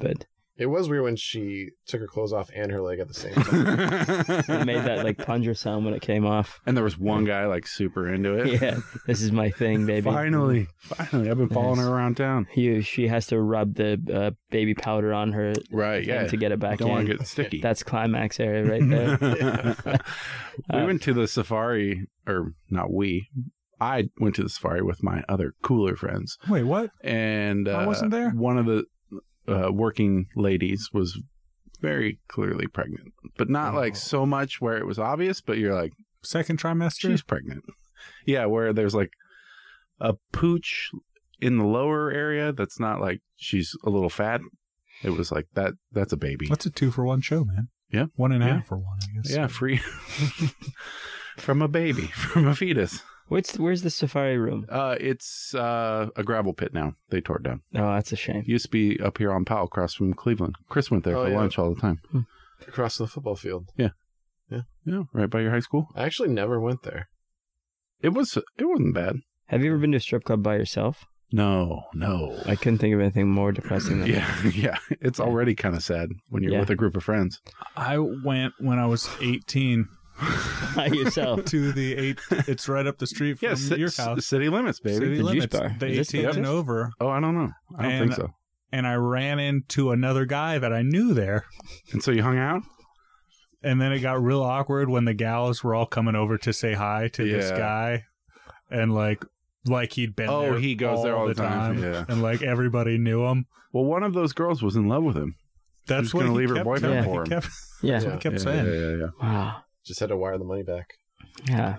It was weird when she took her clothes off and her leg at the same time. It made that like plunger sound when it came off. And there was one guy like super into it. Yeah, this is my thing, baby. Finally, I've been following her around town. She has to rub the baby powder on her, right? Yeah, to get it back Don't in. want to get sticky. That's climax area right there. We went to the safari, or not we. I went to the safari with my other cooler friends. Wait, what? And I wasn't there? One of the working ladies was very clearly pregnant, but not like so much where it was obvious, but you're like, second trimester? she's pregnant. Yeah, where there's like a pooch in the lower area that's not like she's a little fat. It was like that's a baby. That's a 2-for-1 show, man. Yeah. 1.5 for one, I guess. Yeah, free from a baby, from a fetus. Where's the safari room? It's a gravel pit now. They tore it down. Oh, that's a shame. Used to be up here on Powell, across from Cleveland. Chris went there for lunch all the time. Across the football field. Yeah, right by your high school. I actually never went there. It wasn't bad. Have you ever been to a strip club by yourself? No. I couldn't think of anything more depressing than that. Yeah. It's already kind of sad when you're with a group of friends. I went when I was 18 By yourself. to it's right up the street from your house. City limits, baby. City The limits. juice bar. The Is this 18 and Texas? over. Oh, I don't know. I don't think so. And I ran into another guy that I knew there. And so you hung out? And then it got real awkward when the gals were all coming over to say hi to this guy. And like he'd been there. Oh, he goes there all the time. Yeah. And like everybody knew him. Well, one of those girls was in love with him. That's She was what gonna he leave her kept boyfriend saying. for He him. kept, Yeah. that's what he kept saying. Yeah. Wow. Just had to wire the money back. Yeah.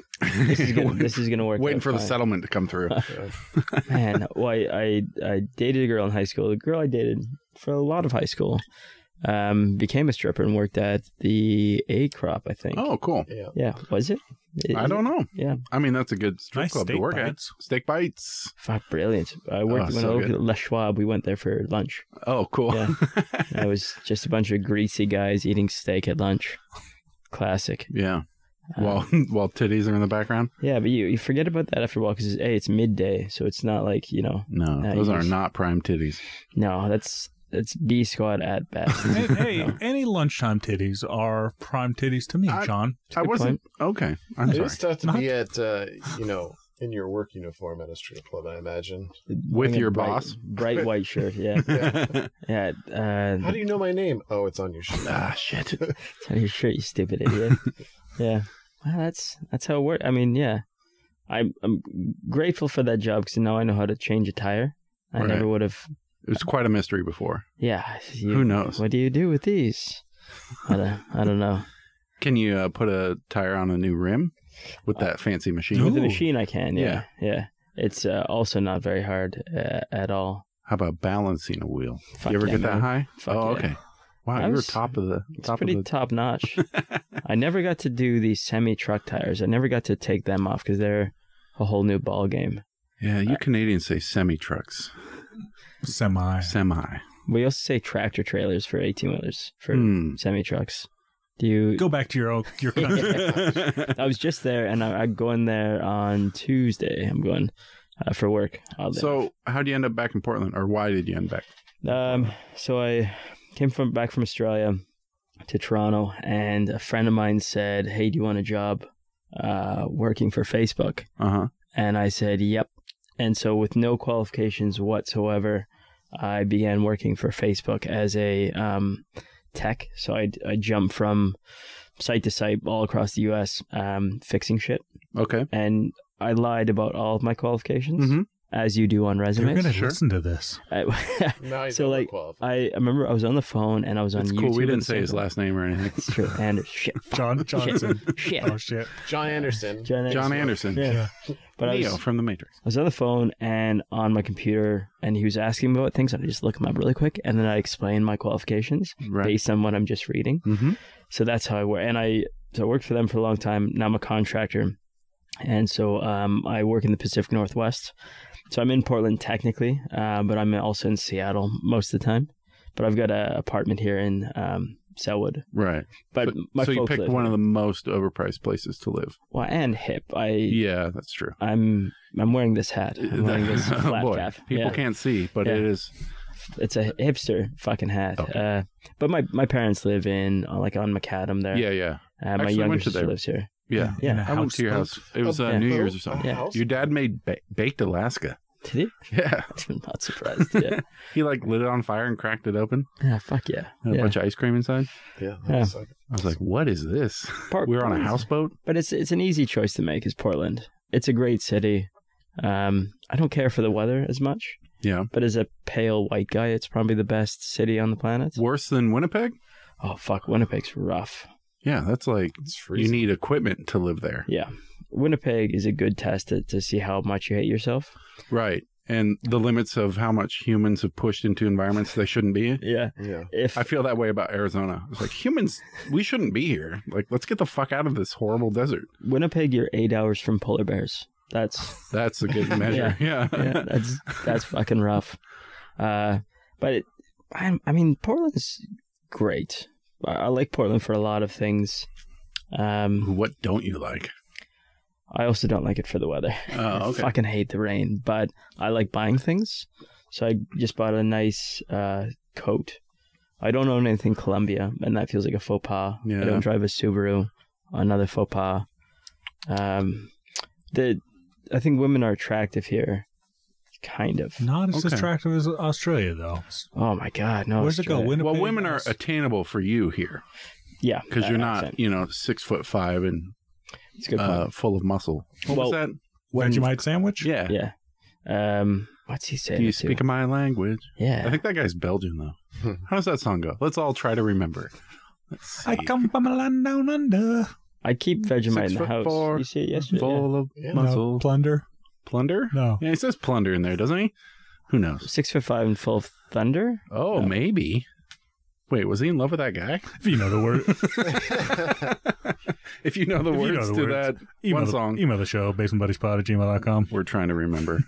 This is gonna work. Waiting out for the fine. settlement to come through. Man, well, I dated a girl in high school. The girl I dated for a lot of high school became a stripper and worked at the A Crop, I think. Oh, cool. Yeah. Was it? I don't know. Yeah. I mean, that's a good strip Nice club to steak work bites. at. Steak bites. Fuck, brilliant. I worked when so I worked good. at Les Schwab. We went there for lunch. Oh, cool. Yeah. And it was just a bunch of greasy guys eating steak at lunch. Classic. Yeah. While titties are in the background. Yeah, but you forget about that after a while because it's midday, so it's not like No, you those are just- not prime titties. No, that's B squad at best. Hey, any lunchtime titties are prime titties to me, John. I good wasn't okay. I'm It sorry. is tough to be at, in your work uniform at a strip club, I imagine. With Wearing a your bright- boss? bright white shirt. Yeah, yeah. How do you know my name? Oh, it's on your shirt. Ah, shit. It's on your shirt, you stupid idiot. Yeah, well, that's how it works. I mean, yeah, I'm grateful for that job because now I know how to change a tire. I Right. never would have. It was quite a mystery before. Yeah, Who knows? What do you do with these? I don't know. Can you put a tire on a new rim with that fancy machine? With the Ooh. machine, I can. Yeah. It's also not very hard at all. How about balancing a wheel? Fuck You ever yeah, get that man. high? Fuck oh, yeah. okay. Wow, I you were was- top of the It's top pretty of the. top notch. I never got to do these semi-truck tires. I never got to take them off because they're a whole new ball game. Yeah, you Canadians say semi trucks, Semi. semi. We also say tractor trailers for 18-wheelers for semi-trucks. Do you? Go back to your country. I was just there, and I'm going there on Tuesday. I'm going for work. So, how do you end up back in Portland, or why did you end back? So I came back from Australia to Toronto, and a friend of mine said, "Hey, do you want a job working for Facebook?" And I said, "Yep." And so, with no qualifications whatsoever, I began working for Facebook as a tech. So I jumped from site to site all across the U.S. Fixing shit. Okay. And I lied about all of my qualifications, as you do on You're resumes. going to listen to this. No, So like, I remember I was on the phone and I was on It's YouTube. cool. We and didn't say his stuff. last name or anything. It's true. And shit. John Johnson. Shit. Oh, shit. John Anderson. John Anderson. Yeah. But I Neo was from The Matrix. on the phone and on my computer, and he was asking me about things, and I just look them up really quick, and then I explain my qualifications Right. based on what I'm just reading. Mm-hmm. So that's how I work. And I worked for them for a long time. Now I'm a contractor, and so I work in the Pacific Northwest. So I'm in Portland technically, but I'm also in Seattle most of the time. But I've got an apartment here in Selwood. Right. But my so you folks picked live one here. of the most overpriced places to live. Well, and hip. Yeah, that's true. I'm wearing this hat. I'm wearing this flat Boy, cap. people Yeah. can't see, but Yeah. it is it's a hipster fucking hat. Okay. But my parents live in on Macadam there. Yeah. My Actually, younger went to sister there. lives here. Yeah. Yeah. I went to your house. It was Yeah. New Year's or something. Yeah. Your dad made baked Alaska. Did he? Yeah. I'm not surprised. Yeah. He lit it on fire and cracked it open. Yeah. Fuck yeah. And a bunch of ice cream inside. Yeah. Yeah. I was like, what is this? We were on a houseboat. But it's an easy choice to make. Is Portland? It's a great city. I don't care for the weather as much. Yeah. But as a pale white guy, it's probably the best city on the planet. Worse than Winnipeg? Oh fuck, Winnipeg's rough. Yeah, that's like you need equipment to live there. Yeah. Winnipeg is a good test to see how much you hate yourself. Right. And the limits of how much humans have pushed into environments they shouldn't be in. Yeah. I feel that way about Arizona. It's like, humans, we shouldn't be here. Like, let's get the fuck out of this horrible desert. Winnipeg, you're 8 hours from polar bears. That's a good measure. Yeah. That's fucking rough. But Portland's great. I like Portland for a lot of things. What don't you like? I also don't like it for the weather. Oh, okay. I fucking hate the rain, but I like buying things. So I just bought a nice coat. I don't own anything Columbia, and that feels like a faux pas. Yeah. I don't drive a Subaru. Another faux pas. I think women are attractive here. Kind of. Not as attractive as Australia, though. Oh my God, no. Where's it go? Well, women are attainable for you here. Yeah. Because you're not, 6'5" and it's good point. full of muscle. What was that? Vegemite sandwich? Yeah. Yeah. What's he saying? Do you speak my language? Yeah. I think that guy's Belgian, though. How does that song go? Let's all try to remember. Let's see. I come from a land down under. I keep Vegemite in the house. 6'4", You see it yesterday? full of muscle. No, plunder. Plunder? No. Yeah, he says plunder in there, doesn't he? Who knows? 6'5" and full of thunder? Oh, maybe. Wait, was he in love with that guy? If you know the word. If you know the words to that one song. Email the show, basementbuddiespod@gmail.com. We're trying to remember.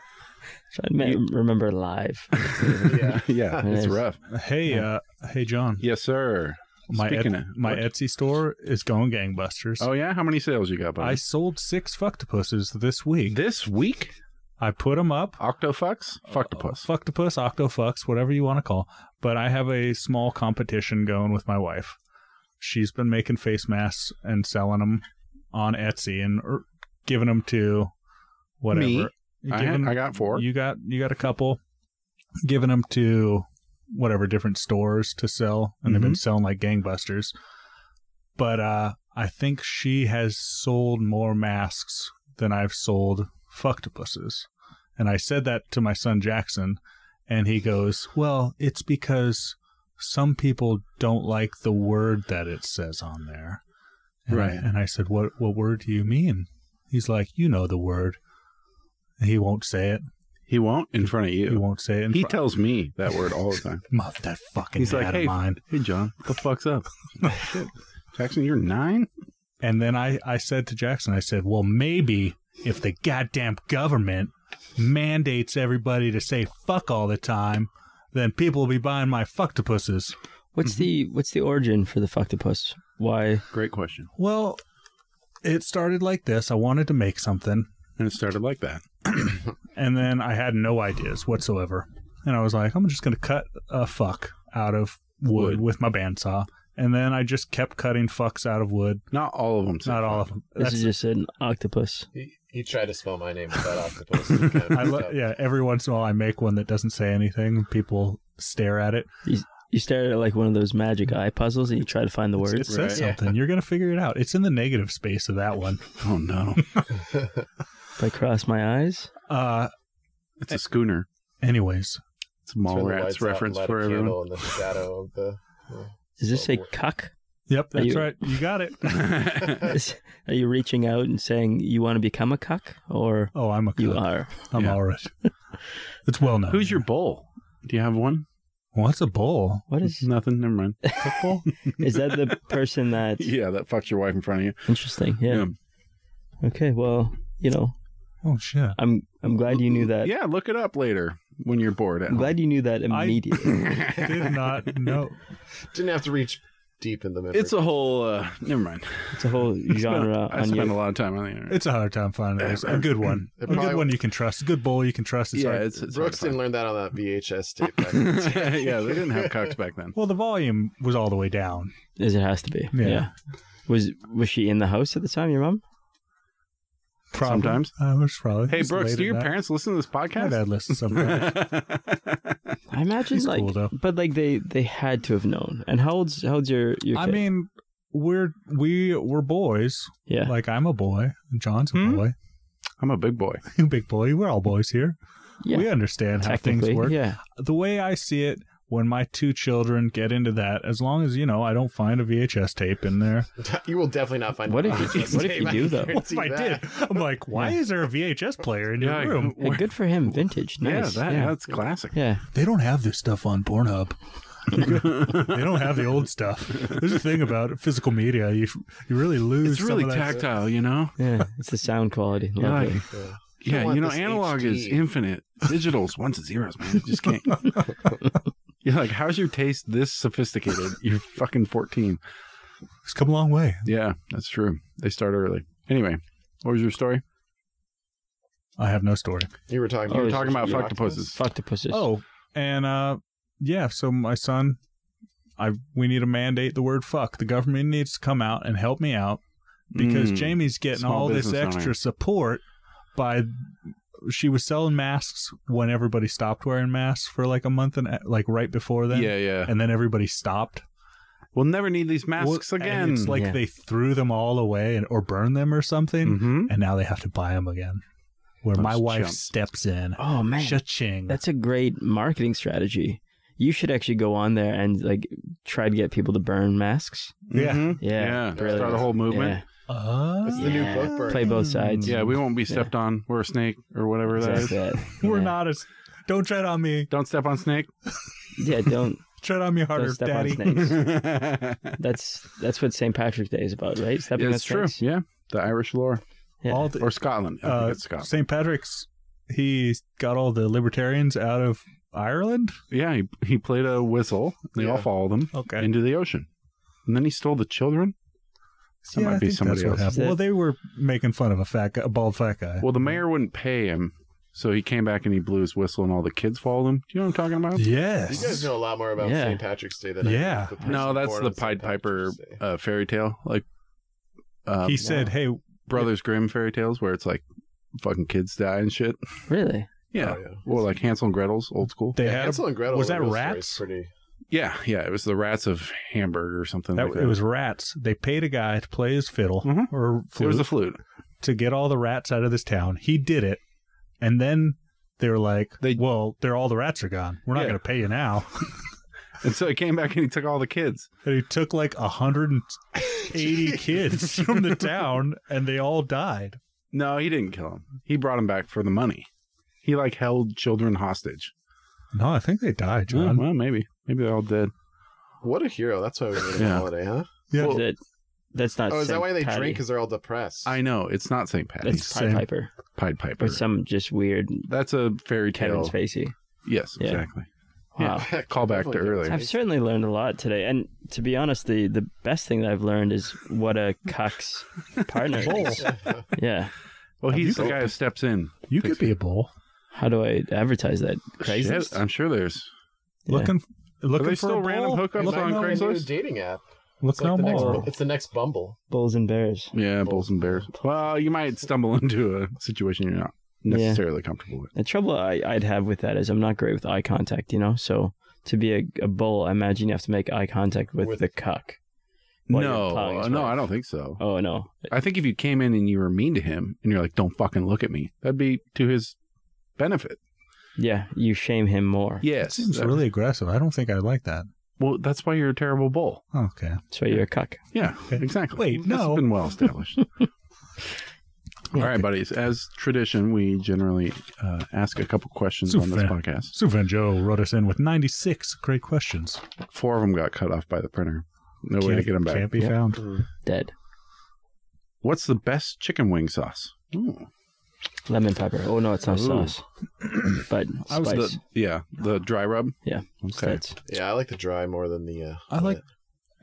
Try to remember live. Yeah, it's rough. Hey, John. Yes, sir. My Etsy store is going gangbusters. Oh, yeah? How many sales you got, buddy? I sold 6 Fucktopusses this week. This week? I put them up. Octofucks? Fucktopus. Fucktopus, Octofucks, whatever you want to call. But I have a small competition going with my wife. She's been making face masks and selling them on Etsy and giving them to whatever. Me? I got 4. You got a couple. Giving them to whatever different stores to sell, and they've been selling like gangbusters. But I think she has sold more masks than I've sold Fucktopusses. And I said that to my son Jackson, and he goes, well, it's because some people don't like the word that it says on there. Right. And I said, what word do you mean? He's like, you know the word. And he won't say it. He won't in front of you. He won't say it. He tells me that word all the time. Muff that fucking He's like, of mine. Hey, John, what the fuck's up? Shit. Jackson, you're 9? And then I said to Jackson, I said, well, maybe if the goddamn government mandates everybody to say fuck all the time, then people will be buying my Fucktopusses. What's the origin for the Fucktopus? Why? Great question. Well, it started like this. I wanted to make something. And it started like that. And then I had no ideas whatsoever. And I was like, I'm just going to cut a fuck out of wood with my bandsaw. And then I just kept cutting fucks out of wood. Not all of them. Not all of them. This is just an octopus. He tried to spell my name with that octopus. Yeah, every once in a while I make one that doesn't say anything. And people stare at it. You stare at it like one of those magic eye puzzles and you try to find the words. It says something. You're going to figure it out. It's in the negative space of that one. Oh, no. If I cross my eyes? It's a schooner. Anyways. It's a Mallrats reference for everyone. In the shadow of the, Does this say cuck? Yep, that's right. You got it. Are you reaching out and saying you want to become a cuck? Or I'm a cuck. You are. I'm all right. It's well known. Who's your bull? Do you have one? What's a bull? What is... Nothing. Never mind. Bull? Is that the person that... Yeah, that fucks your wife in front of you. Interesting. Yeah. Okay, well, Oh, shit. I'm glad you knew that. Yeah, look it up later when you're bored. I'm glad you knew that immediately. I did not know. Didn't have to reach deep in the memory. It's a whole. Never mind. It's a whole genre. I spend a lot of time on the internet. It's a hard time finding this. A good one. A good one you can trust. A good bowl you can trust. It's hard. it's Brooks didn't learn that on that VHS tape. Back in the day. Yeah, they didn't have cocks back then. Well, the volume was all the way down. As it has to be. Yeah. Was she in the house at the time, your mom? Probably. Sometimes. Probably. Hey, It's Brooks, late do at your night. parents listen to this podcast? My dad listens sometimes. I imagine He's like, cool, though. but like they had to have known. And how old's your kid? I mean, we're boys. yeah. Like I'm a boy. John's a boy. I'm a big boy. You big boy. We're all boys here. Yeah. We understand how things Technically, work. yeah. The way I see it, when my two children get into that, as long as, I don't find a VHS tape in there. You will definitely not find. What a if you- VHS what if tape, you I do, though? guarantee What if I that. did? I'm like, why is there a VHS player in your room? Hey, good for him. Vintage. Nice. That's classic. Yeah. They don't have this stuff on Pornhub. They don't have the old stuff. There's a thing about physical media. You really lose. It's really some of that tactile, you know? Yeah. It's the sound quality. You're Lovely. like, You don't want this analog is HD. infinite. Digital's ones and zeros, man. You just can't. You're like, how's your taste this sophisticated? You're fucking 14. It's come a long way. Yeah, that's true. They start early. Anyway, what was your story? I have no story. You were talking. Oh, You were talking about you fucktopusses. Fucktopusses. Oh, and yeah. So my son, we need to mandate the word "fuck." The government needs to come out and help me out because Jamie's getting Small all this business owner. extra support by. She was selling masks when everybody stopped wearing masks for like a month and like right before then. Yeah. And then everybody stopped. We'll never need these masks And again. it's like Yeah. they threw them all away or burned them or something, Mhm. and now they have to buy them again. Where my Those wife chumps. steps in. Oh man. Cha-ching. That's a great marketing strategy. You should actually go on there and like try to get people to burn masks. Yeah. Mhm. Yeah. Yeah. Brilliant. Start a whole movement. That's the new book burn. Play both sides. Yeah, we won't be stepped on. We're a snake or whatever that is. Exactly that. We're Yeah. not as. Don't tread on me. Don't step on snake. Yeah, don't Tread on me harder, step Daddy. on snakes. That's what St. Patrick's Day is about, right? Stepping on It's true. snakes. Yeah. The Irish lore. Yeah. All the, Or Scotland. I think it's Scotland. St. Patrick's. He got all the libertarians out of Ireland. Yeah, he played a whistle. They all Yeah. followed him Okay. into the ocean. And then he stole the children. That might I be think somebody that's what else. happened. Well, they were making fun of a bald fat guy. Well, the mayor wouldn't pay him. So he came back and he blew his whistle and all the kids followed him. Do you know what I'm talking about? Yes. You guys know a lot more about Yeah. St. Patrick's Day than I do. Yeah. The person No, that's born the on St. Pied Piper Patrick's Day. fairy tale. Like He said, "Hey, Brothers Grimm fairy tales where it's like fucking kids die and shit. Really? Yeah. Oh, yeah. Or like Hansel and Gretel's old school. they Yeah, had Hansel and Gretel. was the that real story is rats? Pretty. Yeah. It was the rats of Hamburg or something like that. It was rats. They paid a guy to play his fiddle Mhm. or It flute was a flute. to get all the rats out of this town. He did it, and then they were like, "Well, all the rats are gone. We're not Yeah. going to pay you now." And so he came back and he took all the kids. And he took like 180 kids from the town, and they all died. No, he didn't kill them. He brought them back for the money. He like held children hostage. No, I think they died, John. Well, maybe. Maybe they're all dead. What a hero! That's why we made him Yeah. a holiday, huh? Yeah. Well, that's not. Oh, is that St. why they Patty. drink? Because they're all depressed. I know. It's not St. Patty's. That's Pied Same. Piper Pied Piper. or some just weird That's a fairy Kevin tale. Spacey. Yes, Yeah. exactly. Wow. Yeah. Call back to Definitely earlier. I've certainly learned a lot today, and to be honest, the best thing that I've learned is what a cuck's partner is. Yeah. Well, he's you the go- guy who steps in. You could be a bull. How do I advertise that? Craigslist. Shit, I'm sure there's. Yeah. Looking Are they for still a random bull? hookups Looking on on- Craigslist? New dating app. Look It's, like no the next, more. it's the next Bumble. Bulls and bears. Yeah, bulls and bears. Well, you might stumble into a situation you're not necessarily comfortable with. The trouble I'd have with that is I'm not great with eye contact, you know? So to be a bull, I imagine you have to make eye contact with the cuck. while you're plowing his No, wife. I don't think so. Oh, no. I think if you came in and you were mean to him and you're like, don't fucking look at me, that'd be to his benefit. Yeah, you shame him more. It Yes. seems really aggressive. I don't think I'd like that. Well, that's why you're a terrible bull. Okay. That's why you're a cuck. Yeah, exactly. Wait, This no. has been well established. All right, buddies. As tradition, we generally ask a couple questions on this Super. podcast. Sufan Joe wrote us in with 96 great questions. 4 of them got cut off by the printer. No way to get them back. Can't be Yep. found. Dead. What's the best chicken wing sauce? Ooh. Lemon pepper. Oh, no, it's not Ooh. sauce. But I was spice. the dry rub. Yeah. Okay. That's Yeah, I like the dry more than the. I like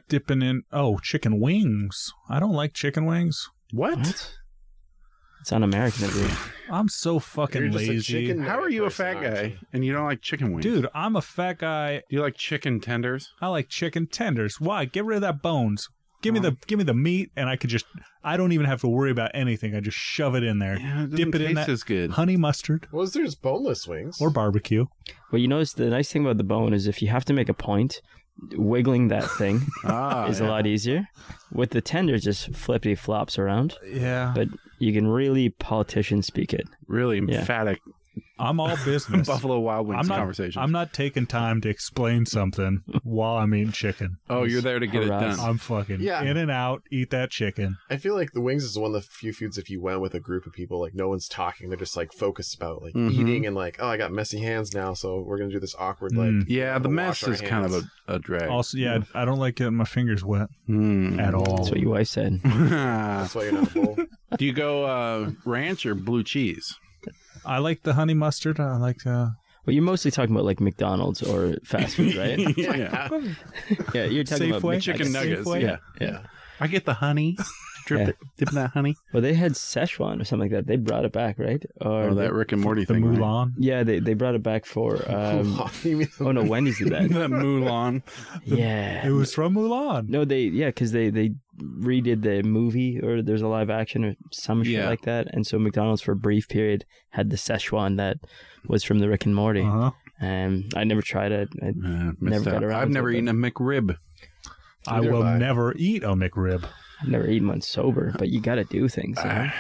dipping in. Oh, chicken wings. I don't like chicken wings. What? It's un-American of you. I'm so fucking You're just a lazy. chicken How are you a person, fat aren't guy you? and you don't like chicken wings? Dude, I'm a fat guy. Do you like chicken tenders? I like chicken tenders. Why? Get rid of that bones. Give me the meat, and I don't even have to worry about anything. I just shove it in there. Yeah, it Dip doesn't it in taste that as good. honey mustard Well, there's boneless wings. or barbecue. Well, you notice the nice thing about the bone is if you have to make a point, wiggling that thing is a lot easier. With the tender, just flippity flops around. Yeah. But you can really politician speak it. Really Yeah. emphatic I'm all business. Buffalo Wild Wings conversation. I'm not taking time to explain something while I'm eating chicken. Oh, you're there to get it Harass. done. I'm fucking in and out, eat that chicken. I feel like the wings is one of the few foods if you went with a group of people, like no one's talking, they're just like focused about like Mhm. eating and like, oh, I got messy hands now, so we're gonna do this awkward like. Yeah, the we'll mess wash our is kind of hands. a drag. Also, yeah, I don't like getting my fingers wet Hmm. at all. That's what your wife said. That's why you're not a bowl. Do you go ranch or blue cheese? I like the honey mustard. I like Well, you're mostly talking about like McDonald's or fast food, right? Yeah. Yeah, you're talking Safeway? about Chicken nuggets. Safeway? Yeah. Yeah. I get the honey. Dip in that honey. Well, they had Szechuan or something like that. They brought it back, right? Or Oh, that Rick and Morty the thing. right? Mulan. yeah, they brought it back for. You mean Oh no, Wendy's did that. The Mulan. Yeah. It was from Mulan. No, because they redid the movie or there's a live action or some shit Yeah. like that, and so McDonald's for a brief period had the Szechuan that was from the Rick and Morty. Uh-huh. I never tried it. I Missed never got out. around. I've to never it, eaten a McRib. I Neither will have I. never eat a McRib. I've never eaten one sober, but you got to do things. You know?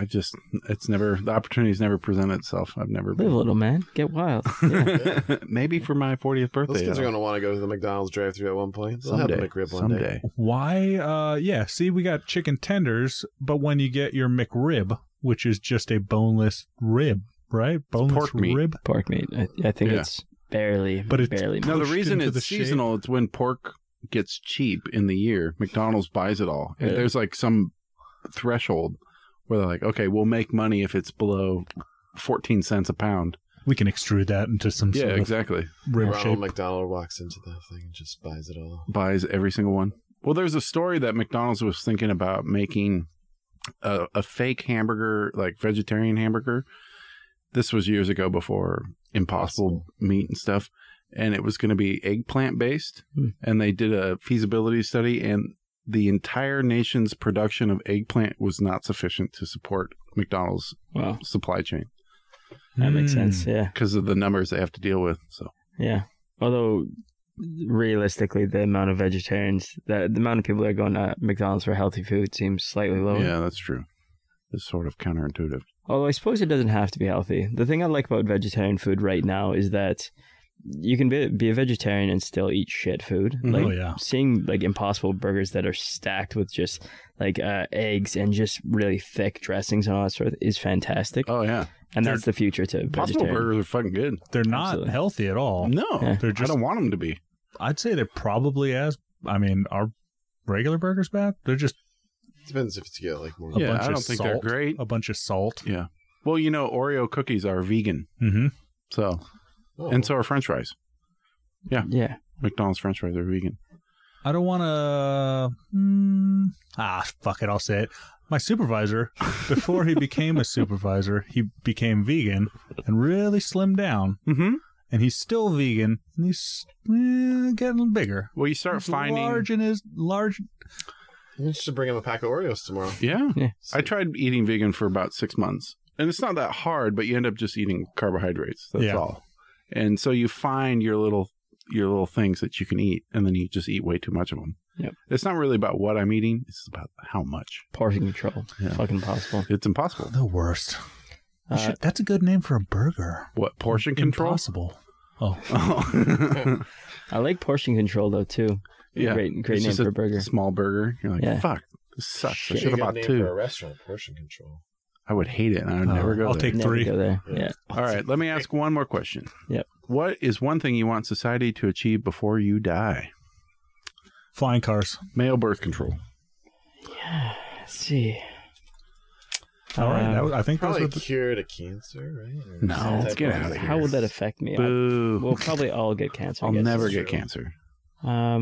The opportunity's never presented itself. I've never Live a little, man. Get wild. Yeah. Maybe for my 40th birthday. those kids are though. gonna want to go to the McDonald's drive-thru at one point. They'll have the McRib one day. Someday. Why? Yeah. See, we got chicken tenders, but when you get your McRib, which is just a boneless rib, right? Boneless pork meat. rib. Pork meat. I think Yeah. it's barely, But it's- barely. No, the pushed reason into it's the shape. seasonal, it's when pork gets cheap in the year. McDonald's buys it all. Yeah. There's like some threshold where they're like, okay, we'll make money if it's below 14 cents a pound. We can extrude that into some Yeah, sort of exactly. rib Ronald shape. McDonald walks into the thing and just buys it all. Buys every single one. Well, there's a story that McDonald's was thinking about making a fake hamburger, like vegetarian hamburger. This was years ago before Impossible meat and stuff. And it was going to be eggplant based. And they did a feasibility study, and the entire nation's production of eggplant was not sufficient to support McDonald's Wow, supply chain that makes sense. Hmm. Yeah, because of the numbers they have to deal with. So yeah. Although realistically, the amount of vegetarians, the amount of people that are going to McDonald's for healthy food seems slightly lower. yeah, that's true. It's sort of counterintuitive. Although I suppose it doesn't have to be healthy. The thing I like about vegetarian food right now is that you can be a vegetarian and still eat shit food. Mhm. Like Oh, yeah. seeing like Impossible burgers that are stacked with just like eggs and just really thick dressings and all that sort of is fantastic. Oh yeah, And that's the future to Impossible vegetarian. burgers are fucking good. They're not Absolutely. healthy at all. No, Yeah. They're I just. don't want them to be. I'd say they're probably as. I mean, are regular burgers bad? They're just Depends if you get like more. a Yeah, bunch I of don't think salt. they're great. A bunch of salt. Yeah. Well, you know, Oreo cookies are vegan, Mm-hmm. so Oh. and so are French fries. Yeah. McDonald's French fries are vegan. I don't want to. Fuck it. I'll say it. My supervisor, before he became a supervisor, he became vegan and really slimmed down. Mm-hmm. And he's still vegan, and he's getting bigger. Well, you start He's finding. large. You should bring him a pack of Oreos tomorrow. Yeah. Yeah. I tried eating vegan for about 6 months, and it's not that hard, but you end up just eating carbohydrates. That's Yeah. all. And so you find your little things that you can eat, and then you just eat way too much of them. Yep. It's not really about what I'm eating; it's about how much. Portion control. Yeah. Fucking possible. It's impossible. The worst. Uh, That's a good name for a burger. What portion control? Impossible. Oh, Oh. I like portion control though too. Yeah. Great It's name just for a burger. Small burger. You're like, Yeah. fuck, this sucks. Shit. I should have bought name two. for a restaurant. Portion control. I would hate it, and I would never go I'll there. take Never 3. go there. Yeah. Yeah. All right, let me ask one more question. Yep. What is one thing you want society to achieve before you die? Flying cars. Male birth control. Let's see. All right. I think those Probably were the, cure to cancer, right? Or No, some let's type get of- out of here. How would that affect me? Boo. We'll probably all get cancer. I I'll guess. never it's get true. cancer.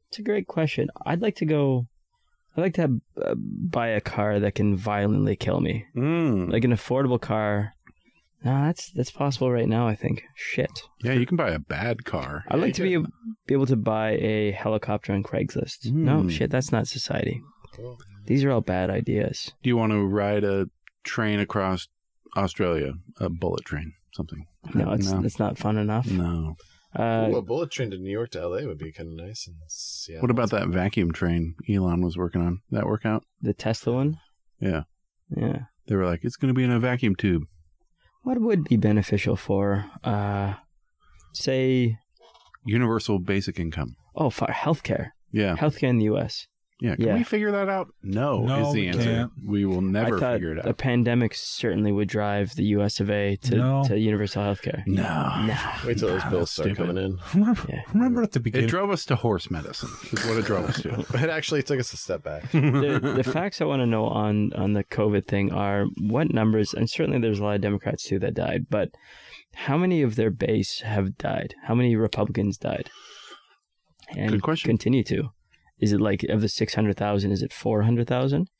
It's a great question. I'd like to buy a car that can violently kill me. Like an affordable car. No, that's possible right now, I think. Shit. Yeah, you can buy a bad car. I'd like to be able to buy a helicopter on Craigslist. No, shit, that's not society. These are all bad ideas. Do you want to ride a train across Australia? A bullet train, something? No, it's not fun enough. No. A bullet train to New York to LA would be kind of nice. And what about that vacuum train Elon was working on? Did that work out? The Tesla one? Yeah. Yeah. They were like, it's going to be in a vacuum tube. What would be beneficial for, say... Universal basic income. Oh, for healthcare. Yeah. Healthcare in the U.S. Yeah. Can we figure that out? No is the answer. Can't. We will never figure it out. A pandemic certainly would drive the U.S. of A. to universal healthcare. No. Wait till those bills start coming in. Remember at the beginning? It drove us to horse medicine, is what it drove us to. It actually took us a step back. The facts I want to know on the COVID thing are what numbers, and certainly there's a lot of Democrats too that died, but how many of their base have died? How many Republicans died? And good question. Continue to. Is it like of the 600,000? Is it 400,000?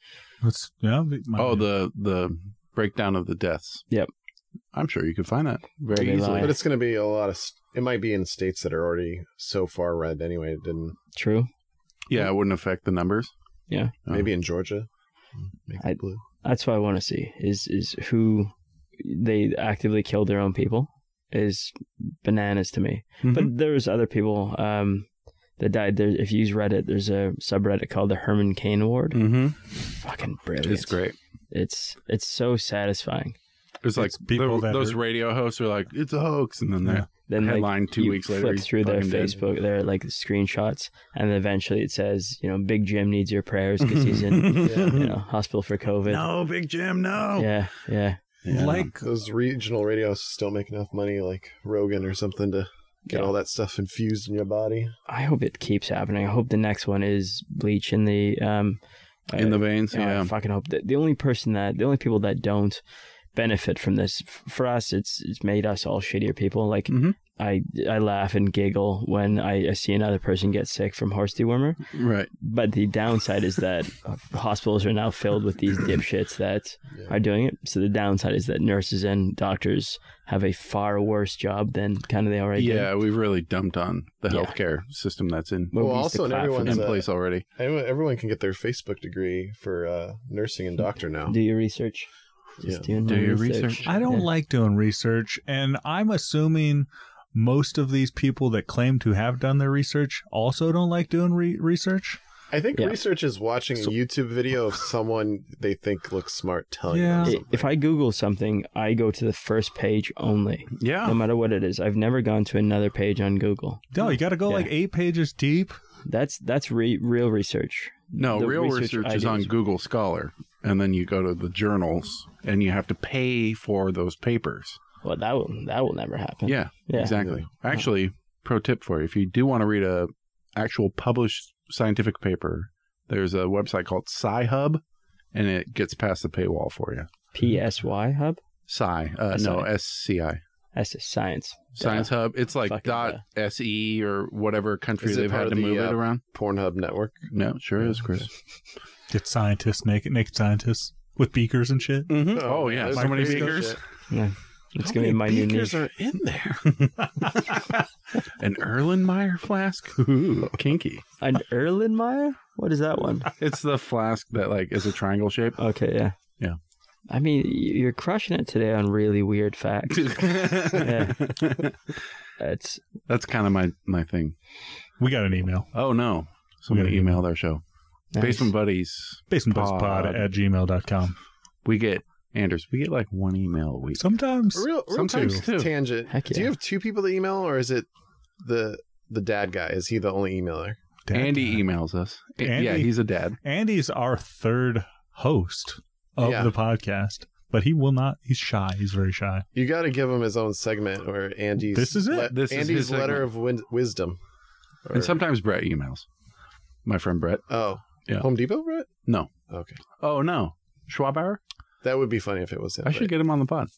The breakdown of the deaths. Yep. I'm sure you could find that very easily. But it's going to be a lot of. It might be in states that are already so far red anyway. It didn't. True. Yeah, it wouldn't affect the numbers. Yeah. Maybe in Georgia. Make it blue. That's what I want to see. Is who they actively killed their own people is bananas to me. Mm-hmm. But there's other people. That died. There, if you use Reddit, there's a subreddit called the Herman Cain Award. Mm-hmm. Fucking brilliant. It's great. It's so satisfying. There's like those radio hosts are like, it's a hoax, and then the headline like, 2 weeks later, flip through their Facebook, their like screenshots, and then eventually it says, Big Jim needs your prayers because he's in hospital for COVID. No, Big Jim, no. Yeah. Like those regional radios still make enough money, like Rogan or something, to get all that stuff infused in your body. I hope it keeps happening. I hope the next one is bleach in the veins. Yeah, I fucking hope that the only people that don't benefit from this, for us, it's made us all shittier people. Like I laugh and giggle when I see another person get sick from horse dewormer. Right. But the downside is that hospitals are now filled with these dipshits that are doing it. So the downside is that nurses and doctors have a far worse job than kind of they already do. Yeah, we've really dumped on the healthcare system that's in place already. Everyone can get their Facebook degree for nursing and doctor now. Do your research. Do your research. I don't like doing research, and I'm assuming most of these people that claim to have done their research also don't like doing research. I think research is watching a YouTube video of someone they think looks smart telling them something. If I Google something, I go to the first page only. Yeah. No matter what it is. I've never gone to another page on Google. No, you got to go like 8 pages deep. That's real research. No, real research is on Google Scholar, and then you go to the journals, and you have to pay for those papers. Well, that will never happen. Yeah. Exactly. Actually, pro tip for you: if you do want to read a actual published scientific paper, there's a website called Sci-Hub, and it gets past the paywall for you. PSY Hub? SCI. That's Science. Science Hub. It's like .se or whatever country they've had to move it around. Pornhub network? No, it sure is, Chris. Get scientists, naked scientists with beakers and shit. Mm-hmm. Oh, yeah. So many beakers. Yeah. It's going to be my new niche. Are in there? An Erlenmeyer flask? Ooh, kinky. An Erlenmeyer? What is that one? It's the flask that like is a triangle shape. Okay, yeah. Yeah. I mean, you're crushing it today on really weird facts. Yeah. That's kind of my thing. We got an email. Oh, no. Somebody emailed our show. Nice. Basement Buddies. BasementBuddiesPod@gmail.com. We get like one email a week. Sometimes. Sometimes two. Tangent. Heck yeah. Do you have two people to email, or is it the dad guy? Is he the only emailer? Andy emails us. Yeah, he's a dad. Andy's our third host of the podcast, but he will not. He's shy. He's very shy. You got to give him his own segment where Andy's. This is it. Andy's letter of wisdom. And sometimes Brett emails. My friend Brett. Oh, yeah. Home Depot, Brett? No. Okay. Oh no, Schwabauer. That would be funny if it was him. I should get him on the pod.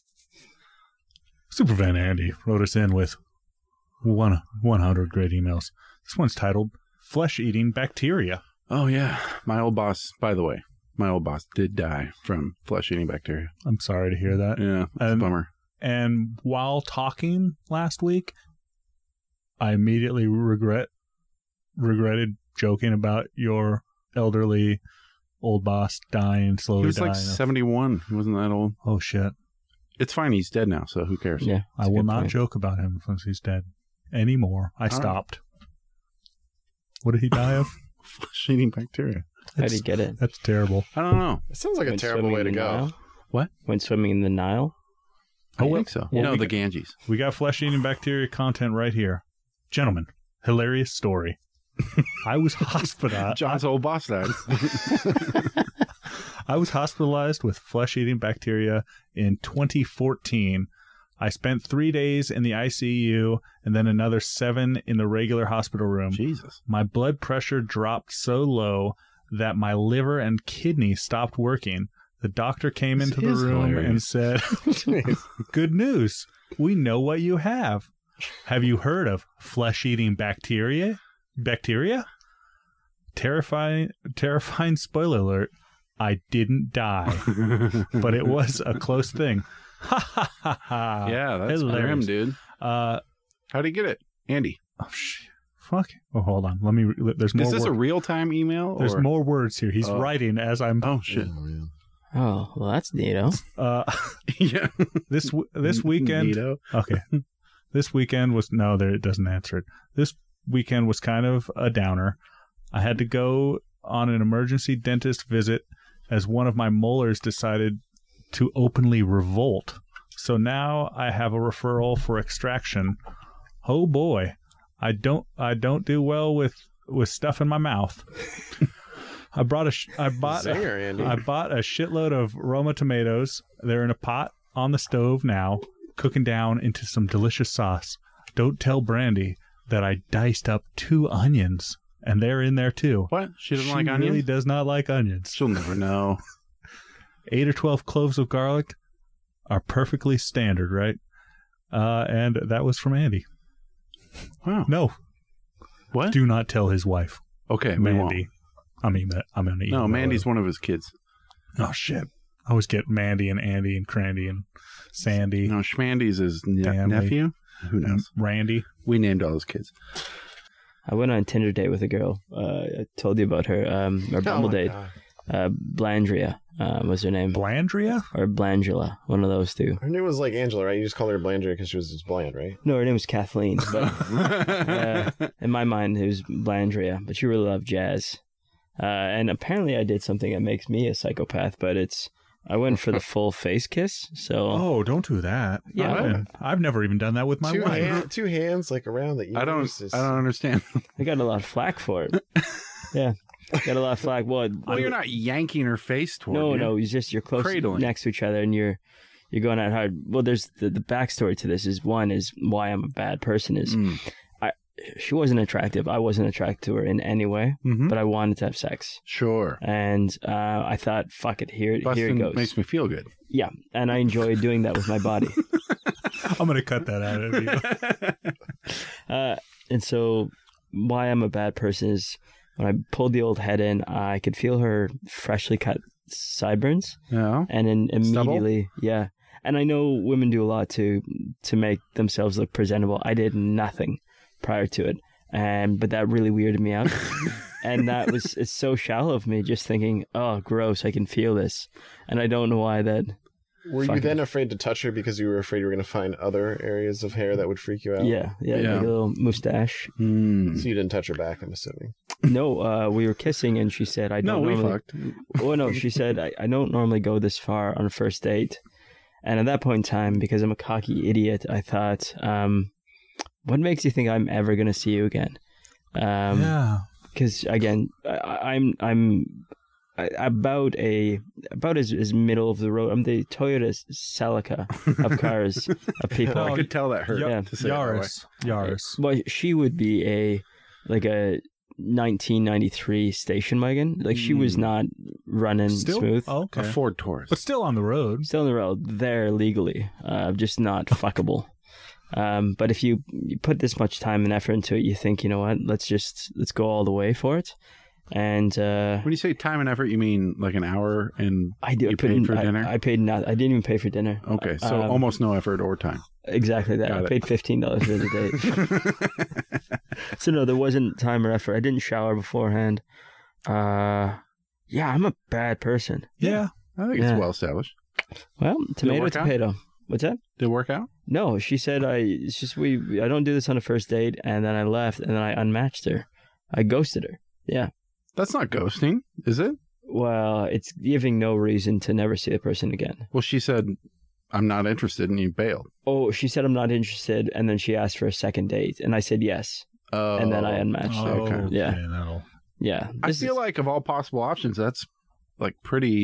Superfan Andy wrote us in with 100 great emails. This one's titled flesh-eating bacteria. Oh, yeah. My old boss, by the way, did die from flesh-eating bacteria. I'm sorry to hear that. Yeah, that's a bummer. And while talking last week, I immediately regretted joking about your elderly old boss dying, slowly dying. He was like 71. He wasn't that old. Oh, shit. It's fine. He's dead now, so who cares? Yeah, I will not joke about him since he's dead anymore. I stopped. What did he die of? Flesh-eating bacteria. How did he get it? That's terrible. I don't know. It sounds like a terrible way to go. Nile? What? When swimming in the Nile? I think so. Well, no, the Ganges. We got flesh-eating bacteria content right here. Gentlemen, hilarious story. I was hospitalized. John's old boss died. I was hospitalized with flesh-eating bacteria in 2014. I spent 3 days in the ICU and then another 7 in the regular hospital room. Jesus. My blood pressure dropped so low that my liver and kidney stopped working. The doctor came into the room and said, "Good news. We know what you have. Have you heard of flesh-eating bacteria? Terrifying spoiler alert. I didn't die, but it was a close thing." Ha ha ha ha. Yeah, that's grim, dude. How'd he get it? Andy. Oh, fuck. Oh, hold on. Let me. There's more. Is this a real-time email? There's more words here. He's writing as I'm. Oh shit. Oh, well, that's neato. Yeah. This weekend. Neato. Okay. This weekend was it doesn't answer it. This weekend was kind of a downer. I had to go on an emergency dentist visit as one of my molars decided to openly revolt. So now I have a referral for extraction. Oh boy. I don't do well with stuff in my mouth. I bought a shitload of Roma tomatoes. They're in a pot on the stove now, cooking down into some delicious sauce. Don't tell Brandy that I diced up 2 onions, and they're in there too. What? She doesn't like onions? She really does not like onions. She'll never know. 8 or 12 cloves of garlic are perfectly standard, right? And that was from Andy. Wow. No. What? Do not tell his wife. Okay, Mandy. I'm gonna eat. No, Mandy's one of his kids. Oh shit! I always get Mandy and Andy and Crandy and Sandy. No, Schmandy's his nephew. Who knows? Randy. We named all his kids. I went on a Tinder date with a girl. I told you about her. Our Bumble date. Blandria was her name. Blandria? Or Blandula. One of those two. Her name was like Angela, right? You just called her Blandria because she was just bland, right? No, her name was Kathleen. But in my mind, it was Blandria. But she really loved jazz. And apparently I did something that makes me a psychopath, but I went for the full face kiss. So oh, don't do that. Yeah, I've never even done that with my wife. 2 hands like around the ears. I don't understand. I got a lot of flack for it. Yeah, got a lot of flack. Well, you're not yanking her face toward you. No, you're close cradling next to each other, and you're going out hard. Well, there's the backstory to this is why I'm a bad person is. She wasn't attractive. I wasn't attracted to her in any way, but I wanted to have sex. Sure. And I thought, fuck it, here it goes. Makes me feel good. Yeah, and I enjoy doing that with my body. I'm going to cut that out of you. And so why I'm a bad person is when I pulled the old head in, I could feel her freshly cut sideburns. Yeah. And then immediately, yeah. And I know women do a lot to make themselves look presentable. I did nothing prior to it, but that really weirded me out. And it's so shallow of me just thinking, oh, gross, I can feel this. And I don't know why that. Were you then afraid to touch her because you were afraid you were going to find other areas of hair that would freak you out? Yeah. Like a little mustache. So you didn't touch her back, I'm assuming. No, we were kissing and she said, I don't normally... fucked. Oh, no, she said, I don't normally go this far on a first date. And at that point in time, because I'm a cocky idiot, I thought, what makes you think I'm ever going to see you again? Yeah. Because again, I'm about as middle of the road. I'm the Toyota Celica of cars of people. I could tell that hurt. To say Yaris. Well, she would be a 1993 station wagon. Like she was not running smooth. Oh, okay. A Ford Taurus, but still on the road. Still on the road. There legally, just not fuckable. But if you put this much time and effort into it, you think, you know what, let's go all the way for it. And when you say time and effort, you mean like an hour and you paid for dinner? I paid not. I didn't even pay for dinner. Okay, so almost no effort or time. Exactly that. I paid $15 for the date. So no, there wasn't time or effort. I didn't shower beforehand. Yeah, I'm a bad person. Yeah, I think it's well established. Well, tomato. What's that? Did it work out? No, she said I don't do this on a first date, and then I left, and then I unmatched her. I ghosted her. Yeah. That's not ghosting, is it? Well, it's giving no reason to never see the person again. Well, she said, I'm not interested, and you bailed. Oh, she said I'm not interested, and then she asked for a second date, and I said yes. Oh. And then I unmatched her. Okay. Yeah. That'll... Yeah. I feel like of all possible options, that's like pretty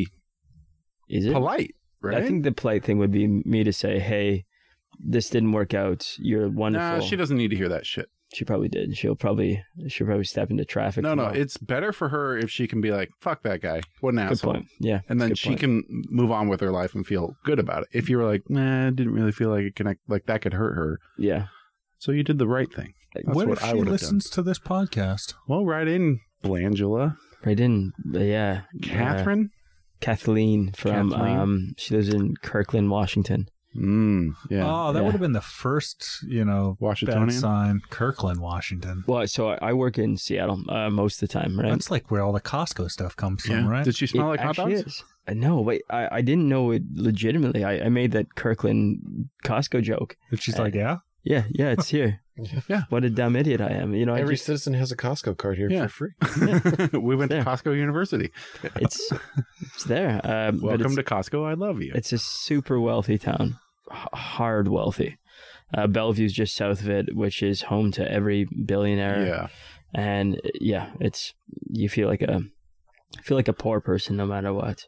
polite, right? I think the polite thing would be me to say, hey, this didn't work out. You're wonderful. Nah, she doesn't need to hear that shit. She probably did. She'll probably step into traffic. No. It's better for her if she can be like, fuck that guy. What an asshole. Good point. Yeah. And then she can move on with her life and feel good about it. If you were like, nah, I didn't really feel like it connect, like that could hurt her. Yeah. So you did the right thing. What if she listens to this podcast? Well, right in, Blangela. Right in, yeah. Catherine? Kathleen from, she lives in Kirkland, Washington. Yeah. Oh, that would have been the first, Washingtonian? bad sign. Kirkland, Washington. Well, so I work in Seattle most of the time, right? That's like where all the Costco stuff comes from, right? Did she smell like hot dogs? Is. No, wait, I didn't know it legitimately. I made that Kirkland Costco joke. And she's like, yeah? Yeah, it's here. Yeah. What a dumb idiot I am. Every citizen has a Costco card here for free. We went to Costco University. It's there. Welcome to Costco. I love you. It's a super wealthy town. Hard wealthy. Bellevue's just south of it, which is home to every billionaire. Yeah. And you feel like a poor person no matter what.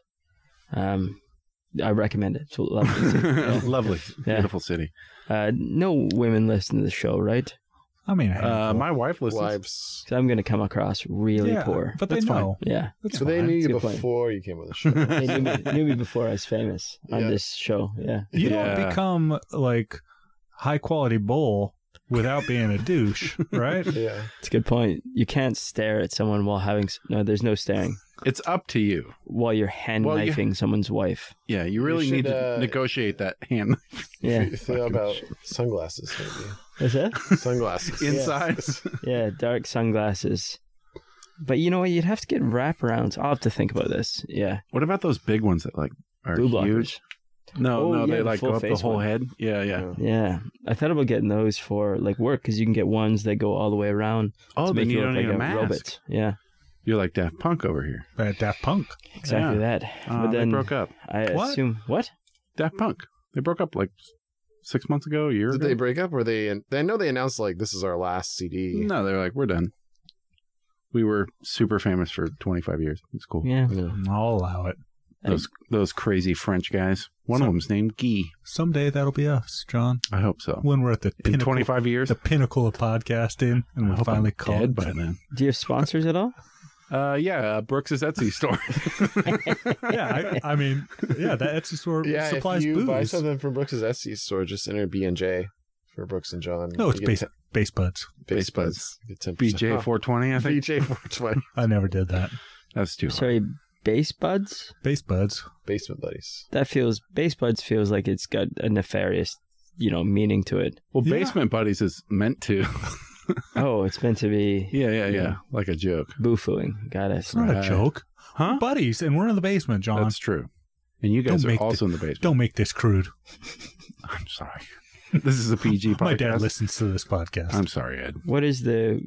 I recommend it. It's a lovely city. Yeah. Lovely. Beautiful city. No women listen to the show, right? I mean, my wife listens. Wives. So I'm going to come across really poor. But they know. Yeah. So they knew you before you came on the show. They knew me before I was famous on this show. Yeah. You don't become like high quality bull without being a douche, right? Yeah. It's a good point. You can't stare at someone while having... No, there's no staring. It's up to you. While you're hand-knifing someone's wife. Yeah, you really need to negotiate that hand. Yeah. You think about sunglasses, maybe. Is that? Sunglasses. Inside. Yeah, dark sunglasses. But you know what? You'd have to get wraparounds. I'll have to think about this. Yeah. What about those big ones that like are Blue blockers. huge? No, they the like go up the whole head. Yeah. Yeah. I thought about getting those for like work because you can get ones that go all the way around. Oh, to then make you don't look need like a mask. robot. Yeah. You're like Daft Punk over here. Daft Punk. Exactly that. But then they broke up. I assume what? Daft Punk. They broke up like 6 months ago, a year ago. Did they break up? Or they know they announced like this is our last CD. No, they were like, we're done. We were super famous for 25 years. It's cool. Yeah. I'll allow it. Those crazy French guys. One of them's named Guy. Someday that'll be us, John. I hope so. When we're at the in 25 years, the pinnacle of podcasting, and we'll finally call it by then. Do you have sponsors at all? Brooks' Etsy store. I mean, that Etsy store supplies if you booze. buy something from Brooks' Etsy store, just enter B&J for Brooks and John. No, it's Base Buds. Base Buds. BJ 420, I think. BJ 420. I never did that. That's too hard. Sorry, Base Buds? Base Buds. Basement Buddies. Base Buds feels like it's got a nefarious, meaning to it. Well, Basement Buddies is meant to. Oh, it's meant to be... Yeah. Like a joke. Boo-fooing. Got it. It's not a joke. Huh? We're buddies, and we're in the basement, John. That's true. And you guys are also in the basement. Don't make this crude. I'm sorry. This is a PG podcast. My dad listens to this podcast. I'm sorry, Ed. What is the...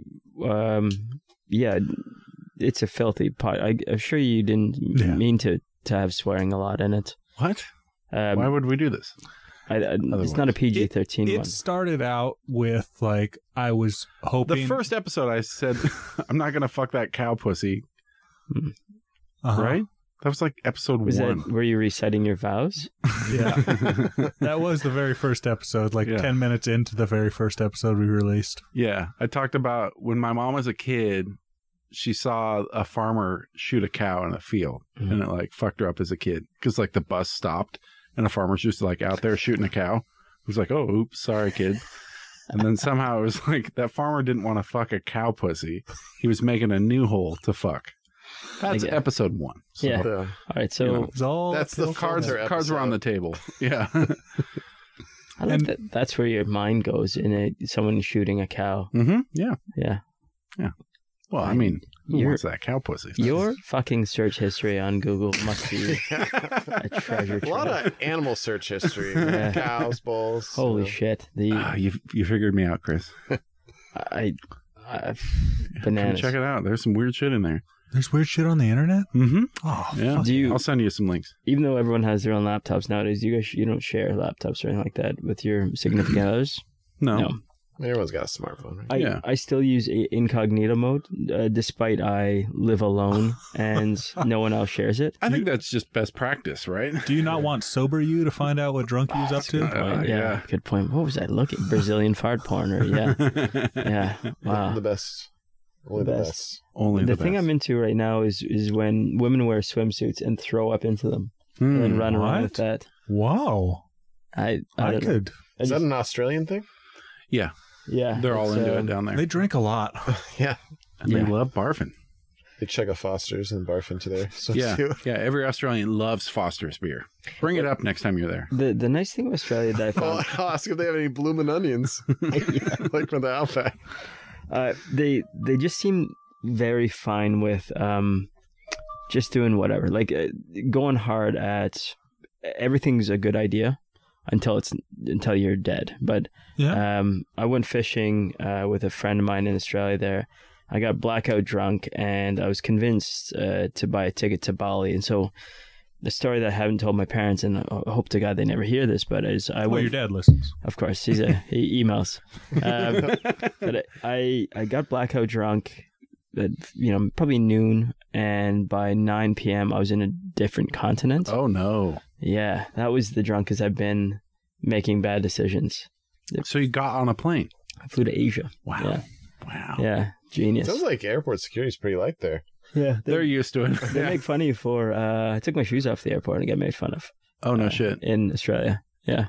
it's a filthy pot. I'm sure you didn't mean to have swearing a lot in it. What? Why would we do this? It's not a PG-13 one. It started out with, like, I was hoping... The first episode I said, I'm not going to fuck that cow pussy. Right? That was like episode 1. Were you reciting your vows? Yeah. That was the very first episode, 10 minutes into the very first episode we released. Yeah. I talked about when my mom was a kid, she saw a farmer shoot a cow in a field, and it, fucked her up as a kid. Because, the bus stopped, and a farmer's just, out there shooting a cow. was like, oh, oops, sorry, kid. And then somehow it was like that farmer didn't want to fuck a cow pussy. He was making a new hole to fuck. That's episode 1. So, yeah. All right. So that's the cards were on the table. Yeah. I like that. That's where your mind goes in someone shooting a cow. Mm-hmm. Yeah. Yeah. Yeah. Well, I mean, who wants that cow pussy? Your fucking search history on Google must be a treasure trove. A lot of animal search history. Cows, bulls. Holy shit. You figured me out, Chris. Bananas. Check it out. There's some weird shit in there. There's weird shit on the internet? Mm-hmm. Oh, yeah. I'll send you some links. Even though everyone has their own laptops nowadays, you don't share laptops or anything like that with your significant others? No. Everyone's got a smartphone, right? I still use incognito mode, despite I live alone and no one else shares it. I think that's just best practice, right? Do you not want sober you to find out what drunk you's up to? Yeah, good point. What was I looking? Brazilian fart porn, or yeah. Wow. The best. Only the best. Only the thing I'm into right now is when women wear swimsuits and throw up into them and then run around with that. Wow. I could. Is that an Australian thing? Yeah. Yeah. They're all into it down there. They drink a lot. Yeah. And they love barfing. They chug a Foster's and barf into their swimsuit. Yeah. Every Australian loves Foster's beer. Bring it up next time you're there. The nice thing with Australia that I found... I'll ask if they have any bloomin' onions. Like from the Outback. They just seem very fine with just doing whatever. Like going hard at everything's a good idea until you're dead. But I went fishing with a friend of mine in Australia there. I got blackout drunk and I was convinced to buy a ticket to Bali. And so the story that I haven't told my parents, and I hope to God they never hear this, but as I went, your dad listens. Of course, he emails. But I got blackout drunk at probably noon, and by 9 p.m. I was in a different continent. Oh no! Yeah, that was the drunkest I've been making bad decisions. So you got on a plane? I flew to Asia. Wow! Yeah. Wow! Yeah, genius. Sounds like airport security is pretty light there. Yeah, they're used to it. They make fun of you for. I took my shoes off the airport and got made fun of. Oh no shit! In Australia, yeah,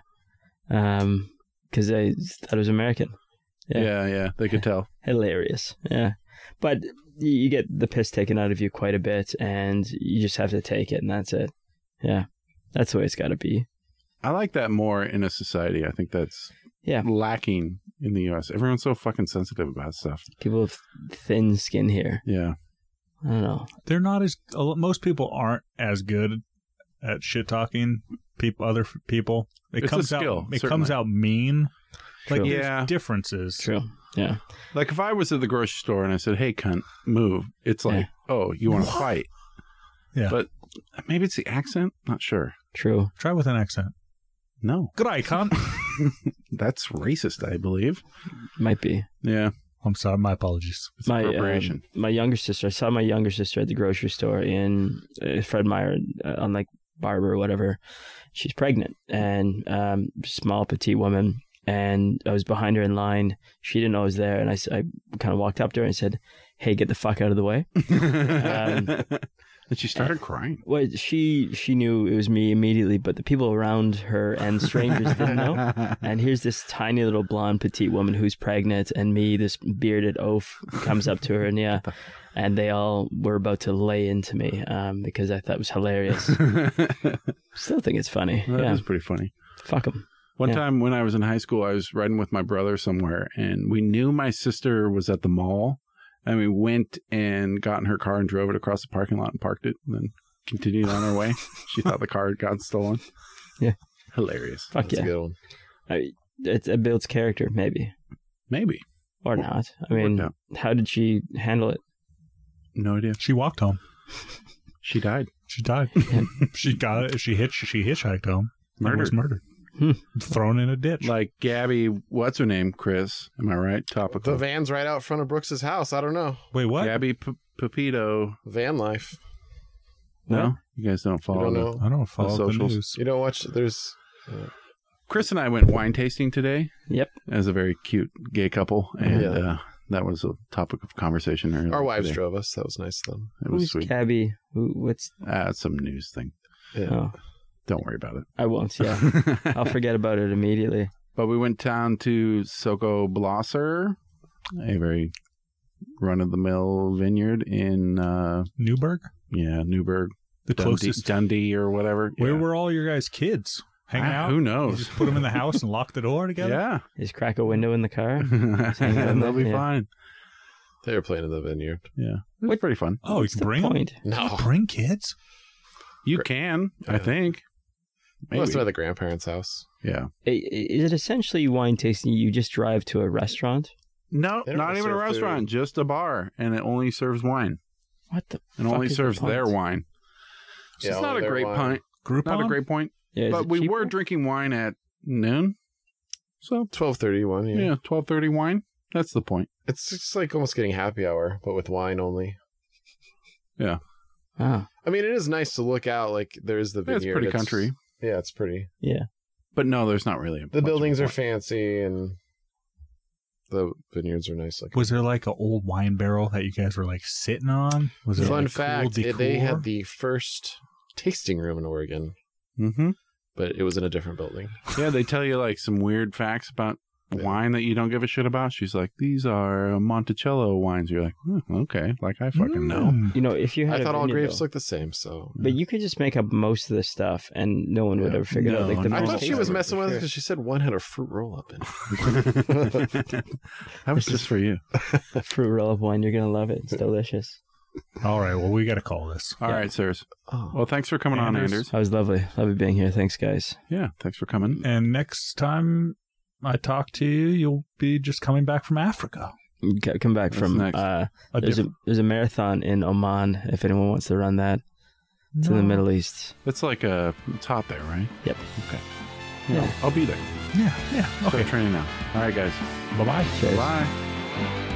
because they thought I was American. Yeah, they could tell. Hilarious, yeah. But you get the piss taken out of you quite a bit, and you just have to take it, and that's it. Yeah, that's the way it's got to be. I like that more in a society. I think that's lacking in the U.S. Everyone's so fucking sensitive about stuff. People have thin skin here. Yeah. I don't know. They're not as most people aren't as good at shit talking other people. It comes out mean. True. Like there's differences. True. Yeah. Like if I was at the grocery store and I said, "Hey, cunt, move," it's like, "Oh, you want to fight?" Yeah. But maybe it's the accent. Not sure. True. Try with an accent. No. Good eye, cunt. That's racist, I believe. Might be. Yeah. I'm sorry. My apologies. It's appropriation. My younger sister. I saw my younger sister at the grocery store in Fred Meyer on like Barber or whatever. She's pregnant and small petite woman. And I was behind her in line. She didn't know I was there, and I kind of walked up to her and said, "Hey, get the fuck out of the way." And she started crying. Well, she knew it was me immediately, but the people around her and strangers didn't know. And here's this tiny little blonde petite woman who's pregnant, and me, this bearded oaf, comes up to her, and they all were about to lay into me because I thought it was hilarious. Still think it's funny. That is pretty funny. Fuck them. One time when I was in high school, I was riding with my brother somewhere, and we knew my sister was at the mall. And we went and got in her car and drove it across the parking lot and parked it, and then continued on our way. She thought the car had gotten stolen. Yeah. Hilarious. Fuck That's yeah. a good one. It builds character, maybe. Maybe. Or not. I mean, how did she handle it? No idea. She walked home. She died. She died. She got it. She hitchhiked home. Murdered. Was murdered. Thrown in a ditch. Like Gabby, what's her name, Chris? Am I right? Topical. The van's right out front of Brooks's house. I don't know. Wait, what? Gabby Pepito. Van life. No? You guys don't follow You don't know? I don't follow the socials. news. You don't watch. There's. Chris and I went wine tasting today. Yep. As a very cute gay couple. And that was a topic of conversation earlier. Our wives today. drove us. That was nice of them. It was Who's sweet. Cabby? What's... It's some news thing. Yeah. Oh, Don't worry about it. I won't, yeah. I'll forget about it immediately. But we went down to Soko Blosser, a very run-of-the-mill vineyard in Newburgh? Yeah, Newburgh. The closest. Dundee or whatever. Where were all your guys' kids? Hanging out? Who knows? You just put them in the house and lock the door together? Yeah. Just crack a window in the car. They'll be fine. They were playing in the vineyard. Yeah. It's pretty fun. Oh, you can bring them? No. You bring kids? You can, I think. Maybe. Must have been at the grandparents' house. Yeah. Is it essentially wine tasting? You just drive to a restaurant? No, They don't not even a serve restaurant, food. just a bar, and it only serves wine. What the And fuck only is the serves point? their wine. So it's not only a their great wine. point. Groupon? Not a great point. Yeah, is But it we cheaper? were drinking wine at noon. So 12:31. yeah, 12:30 wine. That's the point. It's just like almost getting happy hour, but with wine only. Yeah. Oh, I mean, it is nice to look out. Like there's the Yeah, vineyard. it's pretty country. Yeah, it's pretty. yeah. But no, there's not really. The buildings are fancy and the vineyards are nice. Like Was there like an old wine barrel that you guys were like sitting on? Was there fun like, cool fact, decor? they had the first tasting room in Oregon, Mm-hmm. but it was in a different building. Yeah, they tell you like some weird facts about wine that you don't give a shit about. She's like, these are Monticello wines. You're like, okay, like I fucking know. Mm. You know, if you had I a thought all vineyard, grapes though, look the same, so. but you could just make up most of this stuff, and no one would Yeah. ever figure it out. Like the No, I no. thought she tasting was room, messing for with us sure. because she said one had a fruit roll up in it. That was just for you. Fruit roll up wine. You're gonna love it. It's delicious. All right, well, we got to call this. All right, sirs. Oh. Well, thanks for coming on, Anders. Anders. That was lovely. Lovely being here. Thanks, guys. Yeah, thanks for coming. And next time I talk to you, you'll be just coming back from Africa. Come back What's from. next? There's a marathon in Oman. If anyone wants to run that, it's in the Middle East. It's like it's hot there, right? Yep. Okay. Yeah, I'll be there. Yeah. Okay, training now. All right, guys. Bye-bye. Cheers. Bye.